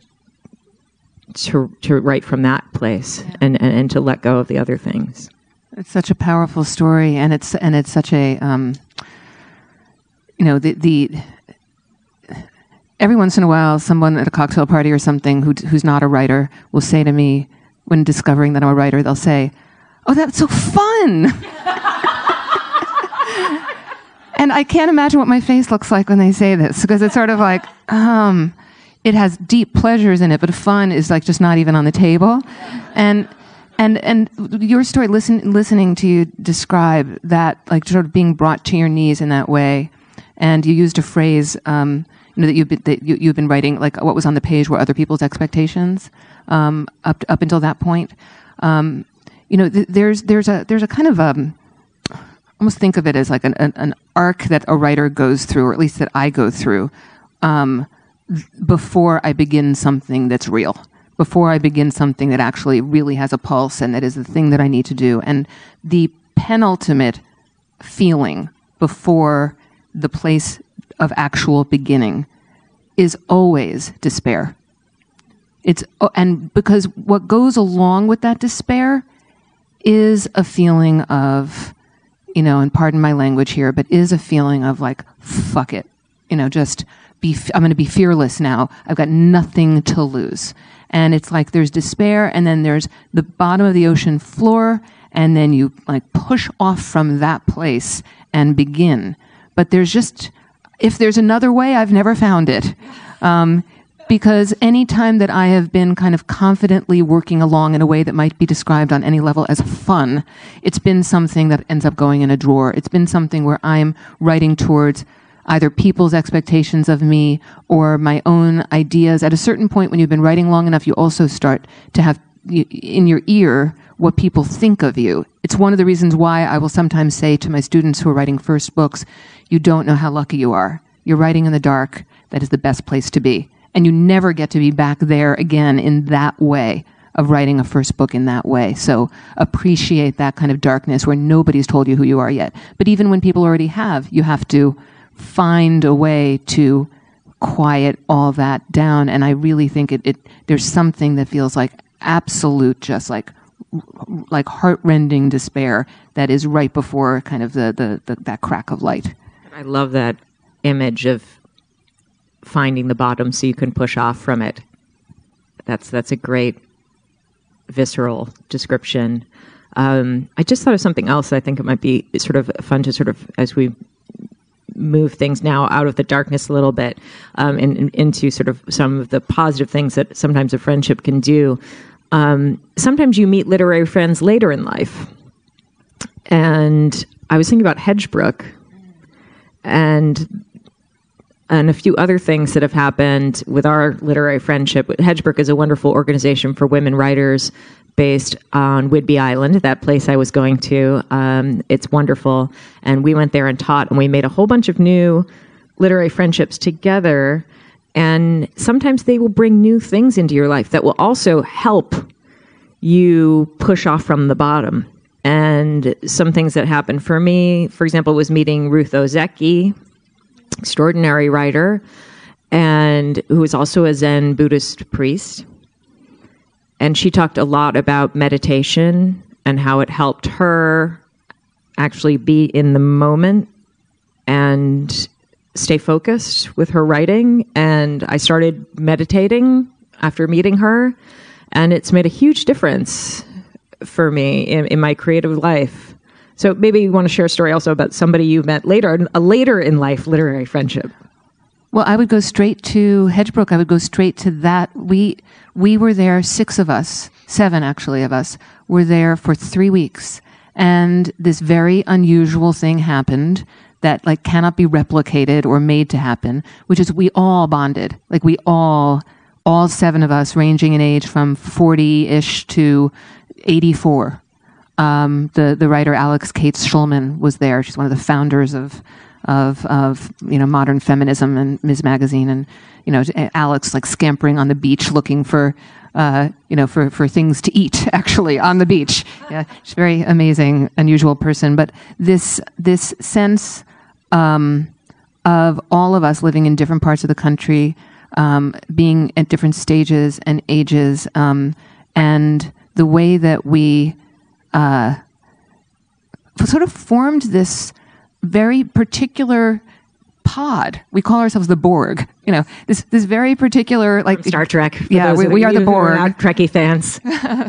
to to write from that place, and, and, and to let go of the other things. It's such a powerful story, and it's and it's such a um, you know the the every once in a while, someone at a cocktail party or something who who's not a writer will say to me, when discovering that I'm a writer, they'll say, "Oh, that's so fun." And I can't imagine what my face looks like when they say this, because it's sort of like, um, it has deep pleasures in it, but fun is like just not even on the table. And and and your story, listen, listening to you describe that, like sort of being brought to your knees in that way, and you used a phrase, um, you know, that you've been, that you, you've been writing, like what was on the page were other people's expectations, um, up up until that point. Um, you know, th- there's there's a there's a kind of um. almost think of it as like an, an, an arc that a writer goes through, or at least that I go through, um, th- before I begin something that's real, before I begin something that actually really has a pulse and that is the thing that I need to do. And the penultimate feeling before the place of actual beginning is always despair. It's and because what goes along with that despair is a feeling of, you know, and pardon my language here, but is a feeling of like, fuck it, you know, just be, I'm going to be fearless now. I've got nothing to lose. And it's like there's despair, and then there's the bottom of the ocean floor, and then you like push off from that place and begin. But there's just, if there's another way, I've never found it. Um, Because any time that I have been kind of confidently working along in a way that might be described on any level as fun, it's been something that ends up going in a drawer. It's been something where I'm writing towards either people's expectations of me or my own ideas. At a certain point, when you've been writing long enough, you also start to have in your ear what people think of you. It's one of the reasons why I will sometimes say to my students who are writing first books, you don't know how lucky you are. You're writing in the dark. That is the best place to be. And you never get to be back there again in that way of writing a first book in that way. So appreciate that kind of darkness where nobody's told you who you are yet. But even when people already have, you have to find a way to quiet all that down. And I really think it, it there's something that feels like absolute, just like like heart-rending despair that is right before kind of the, the, the that crack of light. I love that image of finding the bottom so you can push off from it. That's that's a great visceral description. Um, I just thought of something else. I think it might be sort of fun to sort of, as we move things now out of the darkness a little bit, um, and, and into sort of some of the positive things that sometimes a friendship can do. Um, sometimes you meet literary friends later in life. And I was thinking about Hedgebrook and and a few other things that have happened with our literary friendship. Hedgebrook is a wonderful organization for women writers based on Whidbey Island, that place I was going to. Um, it's wonderful. And we went there and taught, and we made a whole bunch of new literary friendships together. And sometimes they will bring new things into your life that will also help you push off from the bottom. And some things that happened for me, for example, was meeting Ruth Ozeki, extraordinary writer, and who is also a Zen Buddhist priest. And she talked a lot about meditation and how it helped her actually be in the moment and stay focused with her writing. And I started meditating after meeting her, and it's made a huge difference for me in, in my creative life. So maybe you want to share a story also about somebody you met later, a later in life literary friendship. Well, I would go straight to Hedgebrook. I would go straight to that. We we were there, six of us, seven actually of us, were there for three weeks. And this very unusual thing happened that like cannot be replicated or made to happen, which is we all bonded. Like we all, all seven of us, ranging in age from forty-ish to eighty-four. Um, the, the writer Alex Cates Schulman was there. She's one of the founders of, of, of, you know, modern feminism and Miz Magazine. And, you know, Alex like scampering on the beach looking for, uh, you know, for, for things to eat actually on the beach. Yeah. She's a very amazing, unusual person. But this, this sense, um, of all of us living in different parts of the country, um, being at different stages and ages, um, and the way that we, Uh, sort of formed this very particular pod. We call ourselves the Borg. You know, this this very particular like From Star Trek. Yeah, we, we are the Borg. We're not Trekkie fans.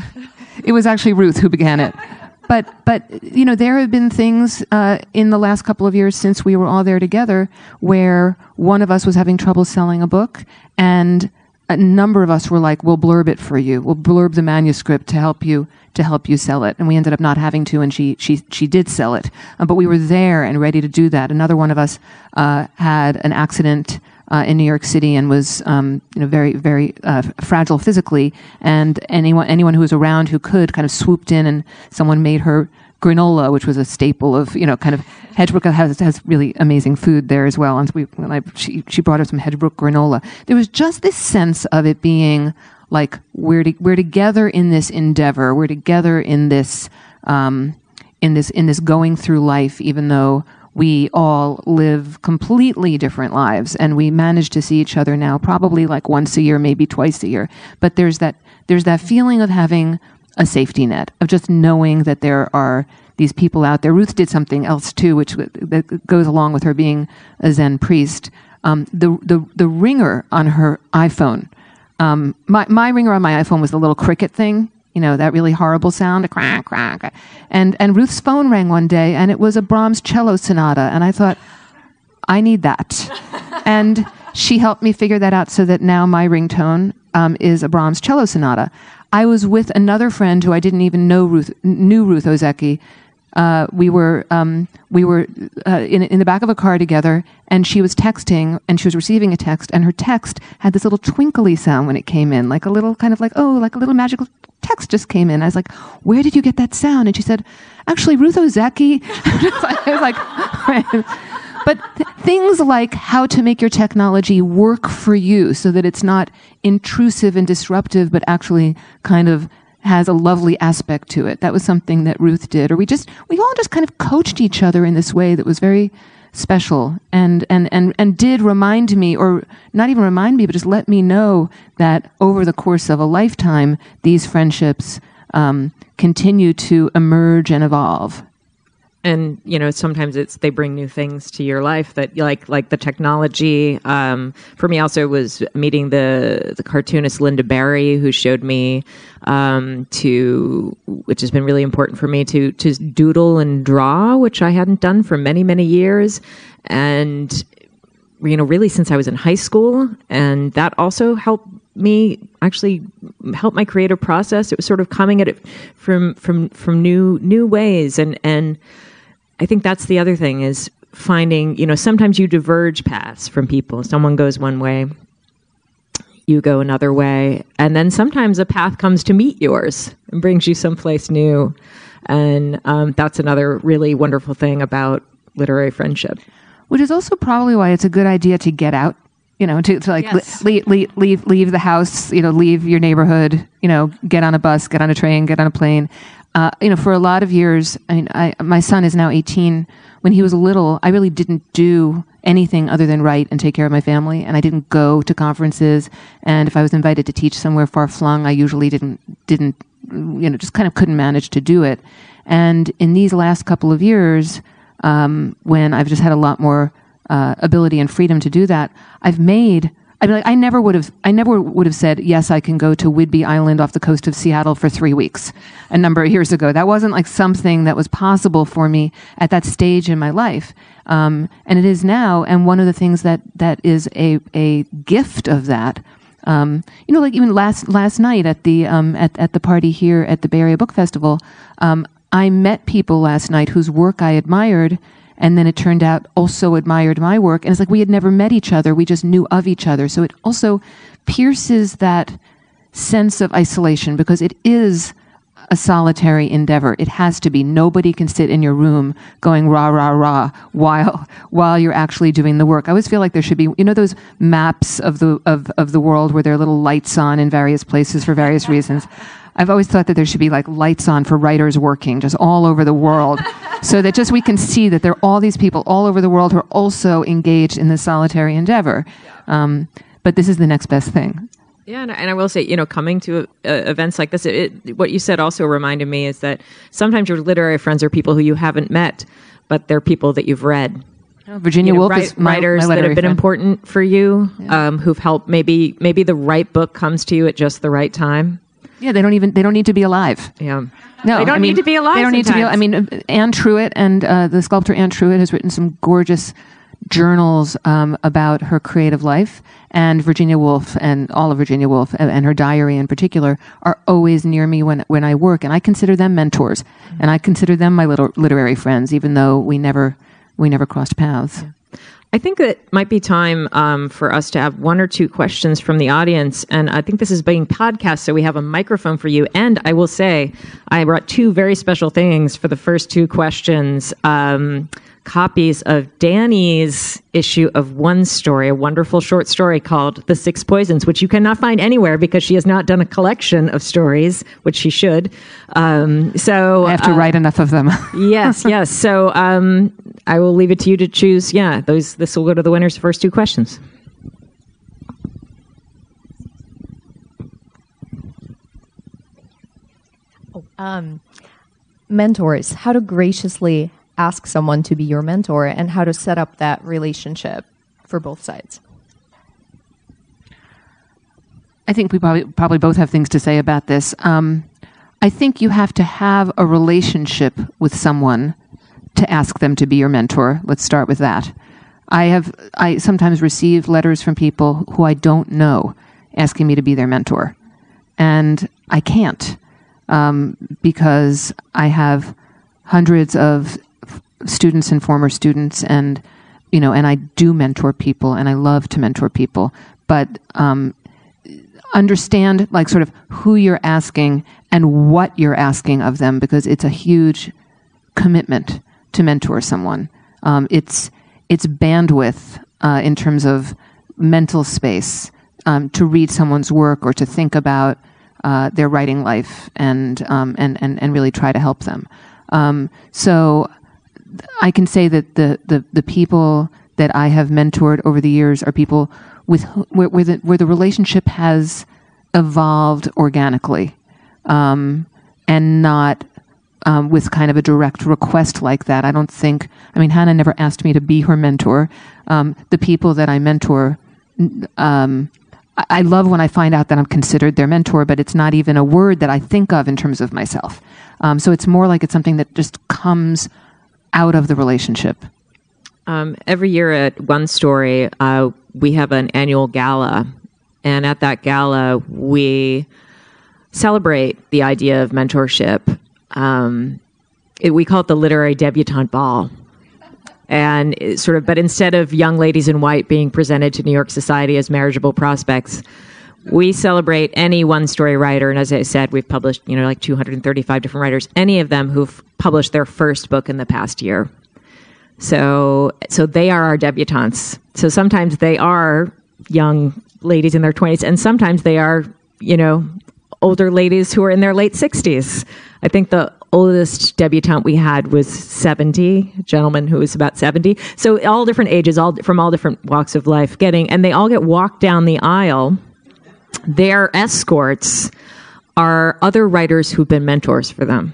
It was actually Ruth who began it. But, but you know, there have been things uh, in the last couple of years since we were all there together where one of us was having trouble selling a book, and a number of us were like, we'll blurb it for you. We'll blurb the manuscript to help you to help you sell it. And we ended up not having to, and she she she did sell it. Uh, but we were there and ready to do that. Another one of us uh, had an accident Uh, in New York City and was, um, you know, very, very uh, fragile physically. And anyone, anyone who was around who could, kind of swooped in, and someone made her granola, which was a staple of, you know, kind of Hedgebrook has has really amazing food there as well. And so we, when I, she she brought us some Hedgebrook granola. There was just this sense of it being like we're to, we're together in this endeavor. We're together in this um, in this in this going through life, even though we all live completely different lives, and we manage to see each other now probably like once a year, maybe twice a year. But there's that there's that feeling of having a safety net, of just knowing that there are these people out there. Ruth did something else too, which that goes along with her being a Zen priest. Um, the the the ringer on her iPhone, um, my my ringer on my iPhone was the little cricket thing. You know, that really horrible sound, a crack, crack. And and Ruth's phone rang one day, and it was a Brahms cello sonata. And I thought, I need that. And she helped me figure that out so that now my ringtone um, is a Brahms cello sonata. I was with another friend who I didn't even know Ruth, knew Ruth Ozeki. Uh, we were um, we were uh, in in the back of a car together, and she was texting, and she was receiving a text, and her text had this little twinkly sound when it came in, like a little kind of like, oh, like a little magical text just came in. I was like, where did you get that sound? And she said, actually, Ruth Ozeki. I was like, but th- things like how to make your technology work for you so that it's not intrusive and disruptive, but actually kind of has a lovely aspect to it. That was something that Ruth did. Or we just, we all just kind of coached each other in this way that was very special, and, and, and, and did remind me, or not even remind me, but just let me know that over the course of a lifetime, these friendships um, continue to emerge and evolve. And, you know, sometimes it's, they bring new things to your life that like, like the technology. Um, for me also was meeting the, the cartoonist Linda Barry, who showed me, um, to, which has been really important for me to, to doodle and draw, which I hadn't done for many, many years. And, you know, really since I was in high school, and that also helped me actually help my creative process. It was sort of coming at it from, from, from new, new ways. And, and, I think that's the other thing, is finding, you know, sometimes you diverge paths from people. Someone goes one way, you go another way. And then sometimes a path comes to meet yours and brings you someplace new. And um, that's another really wonderful thing about literary friendship. Which is also probably why it's a good idea to get out, you know, to, to like yes. leave, leave, leave, leave the house, you know, leave your neighborhood, you know, get on a bus, get on a train, get on a plane. Uh, you know, for a lot of years, I mean, I, my son is now eighteen. When he was little, I really didn't do anything other than write and take care of my family. And I didn't go to conferences. And if I was invited to teach somewhere far flung, I usually didn't, didn't, you know, just kind of couldn't manage to do it. And in these last couple of years, um, when I've just had a lot more uh, ability and freedom to do that, I've made I mean, like, I never would have. I never would have said yes. I can go to Whidbey Island off the coast of Seattle for three weeks a number of years ago. That wasn't like something that was possible for me at that stage in my life, um, and it is now. And one of the things that that is a a gift of that, um, you know, like even last last night at the um, at at the party here at the Bay Area Book Festival, um, I met people last night whose work I admired. And then it turned out also admired my work. And it's like we had never met each other. We just knew of each other. So it also pierces that sense of isolation, because it is a solitary endeavor. It has to be. Nobody can sit in your room going rah, rah, rah while while you're actually doing the work. I always feel like there should be, you know, those maps of the of, of the world where there are little lights on in various places for various reasons. I've always thought that there should be like lights on for writers working just all over the world, so that just we can see that there are all these people all over the world who are also engaged in this solitary endeavor. Um, but this is the next best thing. Yeah, and, and I will say, you know, coming to uh, events like this, it, it, what you said also reminded me is that sometimes your literary friends are people who you haven't met, but they're people that you've read. Oh, Virginia you know, Woolf write, is my, writers my that have been friend. important for you, yeah. um, who've helped. Maybe maybe the right book comes to you at just the right time. Yeah, they don't even they don't need to be alive. Yeah, no, they don't I mean, need to be alive. They don't sometimes. need to be. I mean, Anne Truitt and uh, the sculptor Anne Truitt has written some gorgeous journals um, about her creative life, and Virginia Woolf and all of Virginia Woolf and, and her diary in particular are always near me when when I work, and I consider them mentors, mm-hmm. and I consider them my little literary friends, even though we never we never crossed paths. Yeah. I think it might be time um, for us to have one or two questions from the audience. And I think this is being podcast, so we have a microphone for you. And I will say, I brought two very special things for the first two questions. Um, copies of Danny's issue of One Story, a wonderful short story called The Six Poisons, which you cannot find anywhere because she has not done a collection of stories, which she should. Um, so I have to uh, write enough of them. yes, yes. So um, I will leave it to you to choose. Yeah, those. This will go to the winner's first two questions. Oh, um, mentors, how to graciously ask someone to be your mentor and how to set up that relationship for both sides. I think we probably probably both have things to say about this. Um, I think you have to have a relationship with someone to ask them to be your mentor. Let's start with that. I have I sometimes receive letters from people who I don't know asking me to be their mentor, and I can't um, because I have hundreds of students and former students, and you know, and I do mentor people, and I love to mentor people, but um, understand like sort of who you're asking and what you're asking of them, because it's a huge commitment to mentor someone. Um, it's it's bandwidth uh, in terms of mental space um, to read someone's work or to think about uh, their writing life and um, and and and really try to help them. Um, so. I can say that the, the, the people that I have mentored over the years are people with where, where the where the relationship has evolved organically, um, and not um, with kind of a direct request like that. I don't think. I mean, Hannah never asked me to be her mentor. Um, the people that I mentor, um, I, I love when I find out that I'm considered their mentor, but it's not even a word that I think of in terms of myself. Um, so it's more like it's something that just comes out of the relationship. Um, every year at One Story, uh, we have an annual gala. And at that gala, we celebrate the idea of mentorship. Um, it, we call it the Literary Debutante Ball. And it sort of, but instead of young ladies in white being presented to New York society as marriageable prospects, we celebrate any one-story writer, and as I said, we've published, you know, like two hundred thirty-five different writers, any of them who've published their first book in the past year. So, so they are our debutantes. So sometimes they are young ladies in their twenties, and sometimes they are, you know, older ladies who are in their late sixties. I think the oldest debutante we had was seventy, a gentleman who was about seventy. So all different ages, all from all different walks of life, getting, and they all get walked down the aisle. Their escorts are other writers who've been mentors for them.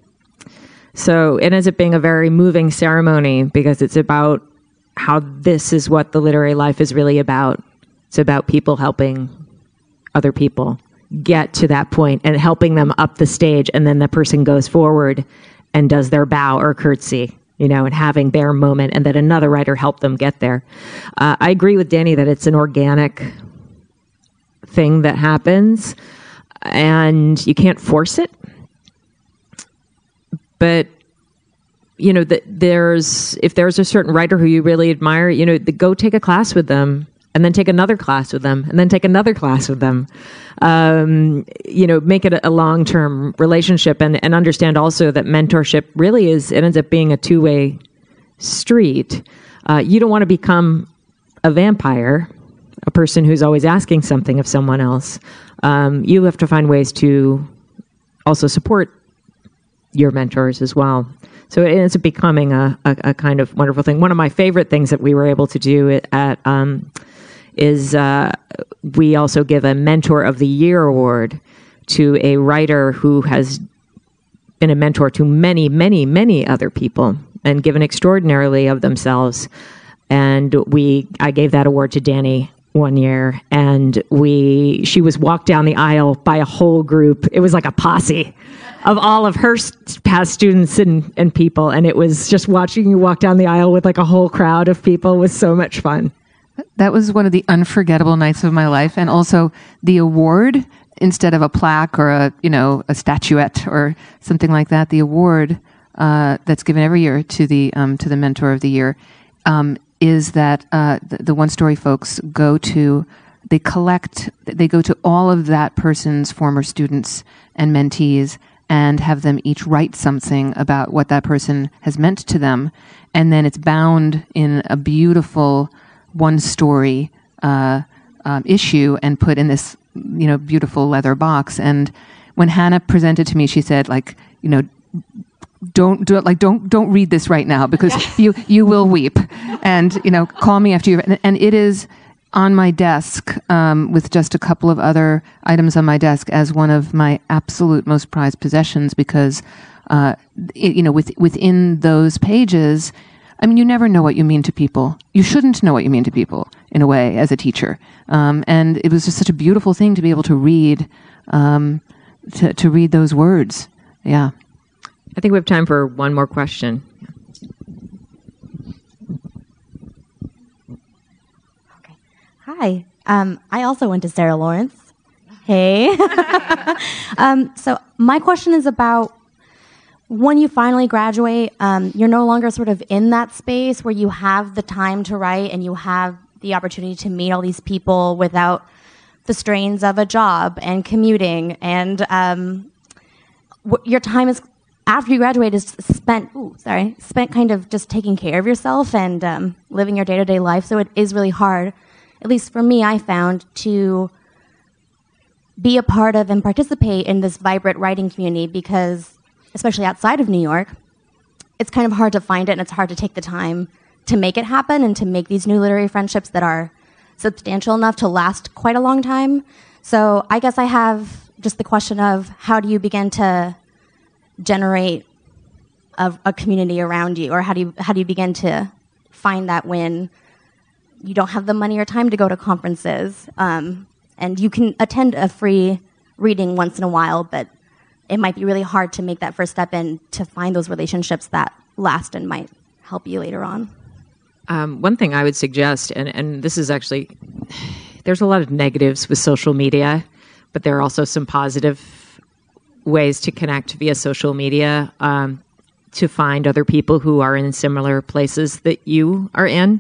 So it ends up being a very moving ceremony because it's about how this is what the literary life is really about. It's about people helping other people get to that point and helping them up the stage. And then the person goes forward and does their bow or curtsy, you know, and having their moment, and that another writer helped them get there. Uh, I agree with Danny that it's an organic thing that happens and you can't force it. But, you know, the, there's, if there's a certain writer who you really admire, you know, the, go take a class with them and then take another class with them and then take another class with them. Um, you know, make it a, a long-term relationship, and, and understand also that mentorship really is, it ends up being a two-way street. Uh, you don't want to become a vampire, a person who's always asking something of someone else. Um, you have to find ways to also support your mentors as well. So it ends up becoming a, a, a kind of wonderful thing. One of my favorite things that we were able to do at um, is uh, we also give a Mentor of the Year award to a writer who has been a mentor to many, many, many other people and given extraordinarily of themselves. And we, I gave that award to Danny one year, and we, she was walked down the aisle by a whole group. It was like a posse of all of her past students and, and people. And it was just watching you walk down the aisle with like a whole crowd of people was so much fun. That was one of the unforgettable nights of my life. And also the award, instead of a plaque or a, you know, a statuette or something like that, the award uh, that's given every year to the um, to the Mentor of the Year um, is that uh, the, the One Story folks go to, they collect, they go to all of that person's former students and mentees and have them each write something about what that person has meant to them, and then it's bound in a beautiful one story uh, um, issue and put in this, you know, beautiful leather box. And when Hannah presented to me, she said, like, you know, don't do it, like, don't, don't read this right now because you, you will weep, and, you know, call me after you. And, and it is on my desk, um, with just a couple of other items on my desk as one of my absolute most prized possessions because, uh, it, you know, with, within those pages, I mean, you never know what you mean to people. You shouldn't know what you mean to people, in a way, as a teacher. Um, and it was just such a beautiful thing to be able to read, um, to, to read those words. Yeah. I think we have time for one more question. Okay. Hi. Um, I also went to Sarah Lawrence. Hey. um, so my question is about when you finally graduate, um, you're no longer sort of in that space where you have the time to write and you have the opportunity to meet all these people without the strains of a job and commuting. And um, w- your time is, after you graduate, is spent, ooh, sorry, spent kind of just taking care of yourself and um, living your day-to-day life. So it is really hard, at least for me, I found, to be a part of and participate in this vibrant writing community because, especially outside of New York, it's kind of hard to find it, and it's hard to take the time to make it happen and to make these new literary friendships that are substantial enough to last quite a long time. So I guess I have just the question of how do you begin to generate a, a community around you, or how do you how do you begin to find that when you don't have the money or time to go to conferences, um, and you can attend a free reading once in a while, but it might be really hard to make that first step in to find those relationships that last and might help you later on. Um, one thing I would suggest, and, and this is actually, there's a lot of negatives with social media, but there are also some positive ways to connect via social media, um, to find other people who are in similar places that you are in.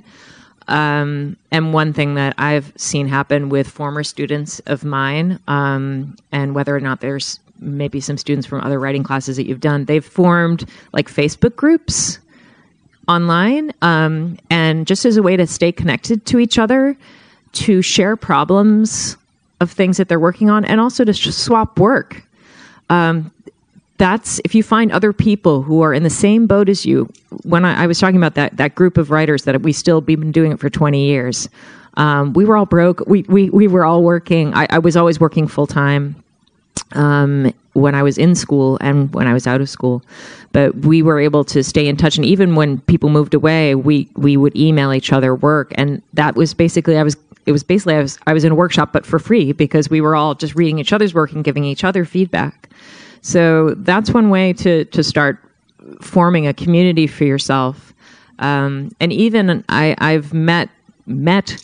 Um, and one thing that I've seen happen with former students of mine, um, and whether or not there's maybe some students from other writing classes that you've done, they've formed like Facebook groups online, um, and just as a way to stay connected to each other, to share problems of things that they're working on, and also to sh- swap work. Um, that's, if you find other people who are in the same boat as you, when I, I was talking about that, that group of writers that we still, we've been doing it for twenty years. Um, we were all broke. We, we, we were all working. I, I was always working full time. Um, when I was in school and when I was out of school, but we were able to stay in touch. And even when people moved away, we, we would email each other work. And that was basically, I was, it was basically, I was, I was in a workshop, but for free, because we were all just reading each other's work and giving each other feedback. So that's one way to, to start forming a community for yourself. Um, and even I, I've met, met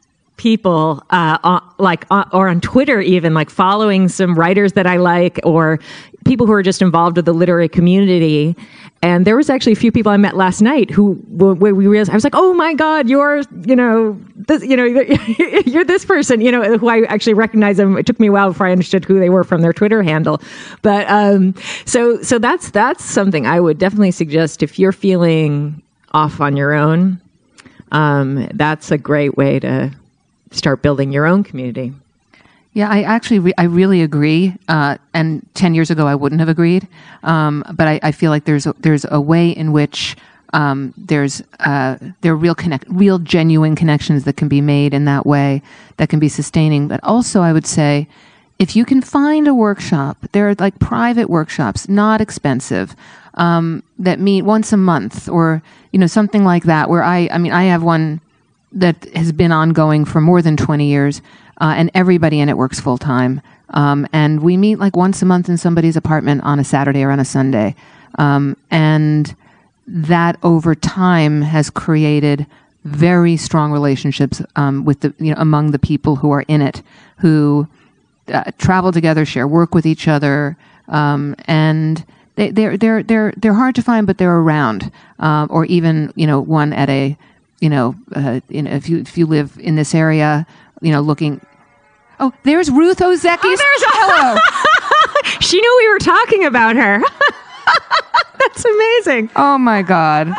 people uh, on, like uh, or on Twitter, even like following some writers that I like, or people who are just involved with the literary community. And there was actually a few people I met last night who, where we realized, I was like, oh my God, you're, you know, this, you know, you're this person, you know, who I actually recognized them. It took me a while before I understood who they were from their Twitter handle. But um, so so that's that's something I would definitely suggest if you're feeling off on your own. Um, that's a great way to start building your own community. Yeah, I actually, re- I really agree. Uh, and ten years ago, I wouldn't have agreed. Um, but I, I feel like there's a, there's a way in which Um, there's uh, there are real connect, real genuine connections that can be made in that way that can be sustaining. But also, I would say, if you can find a workshop, there are like private workshops, not expensive, um, that meet once a month, or you know something like that. Where I, I mean, I have one that has been ongoing for more than twenty years, uh, and everybody in it works full time. Um, and we meet like once a month in somebody's apartment on a Saturday or on a Sunday, um, and that over time has created very strong relationships um, with the you know among the people who are in it, who uh, travel together, share work with each other, um, and they, they're they're they're they're hard to find, but they're around. Uh, or even you know one at a you know uh, you know if you if you live in this area, you know looking. Oh, there's Ruth Ozecki's. Oh, there's hello. She knew we were talking about her. That's amazing. Oh my God.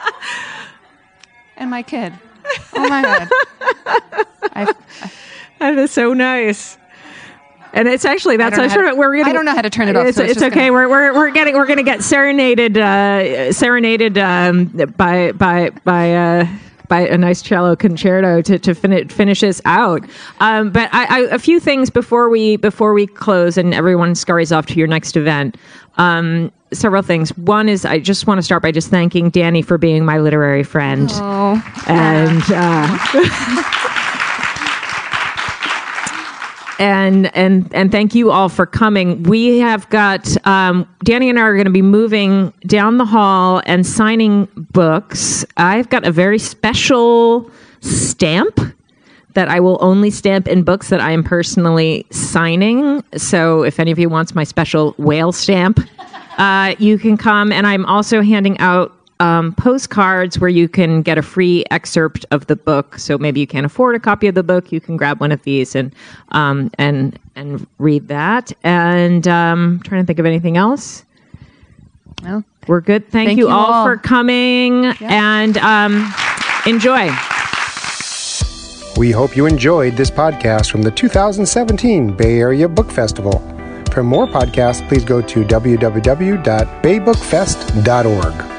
And my kid. Oh my God. I, I, that is so nice. And it's actually that's I don't, know sort how, of we're getting. I don't know how to turn it off. It's, So it's, it's just okay. Gonna... We're we're we're getting we're going to get serenaded uh, serenaded um, by by by. Uh, by a nice cello concerto to, to fin- finish this out. Um, but I, I, a few things before we before we close and everyone scurries off to your next event. Um, several things. One is I just want to start by just thanking Danny for being my literary friend. Oh. And uh, And and and thank you all for coming. We have got um, Danny and I are going to be moving down the hall and signing books. I've got a very special stamp that I will only stamp in books that I am personally signing. So if any of you wants my special whale stamp, uh, you can come. And I'm also handing out Um, postcards where you can get a free excerpt of the book. So maybe you can't afford a copy of the book, you can grab one of these and um, and and read that. And um, I'm trying to think of anything else. Well, we're good. Thank, thank you, you all, all for coming yeah. and um, enjoy. We hope you enjoyed this podcast from the two thousand seventeen Bay Area Book Festival. For more podcasts, please go to w w w dot bay book fest dot org.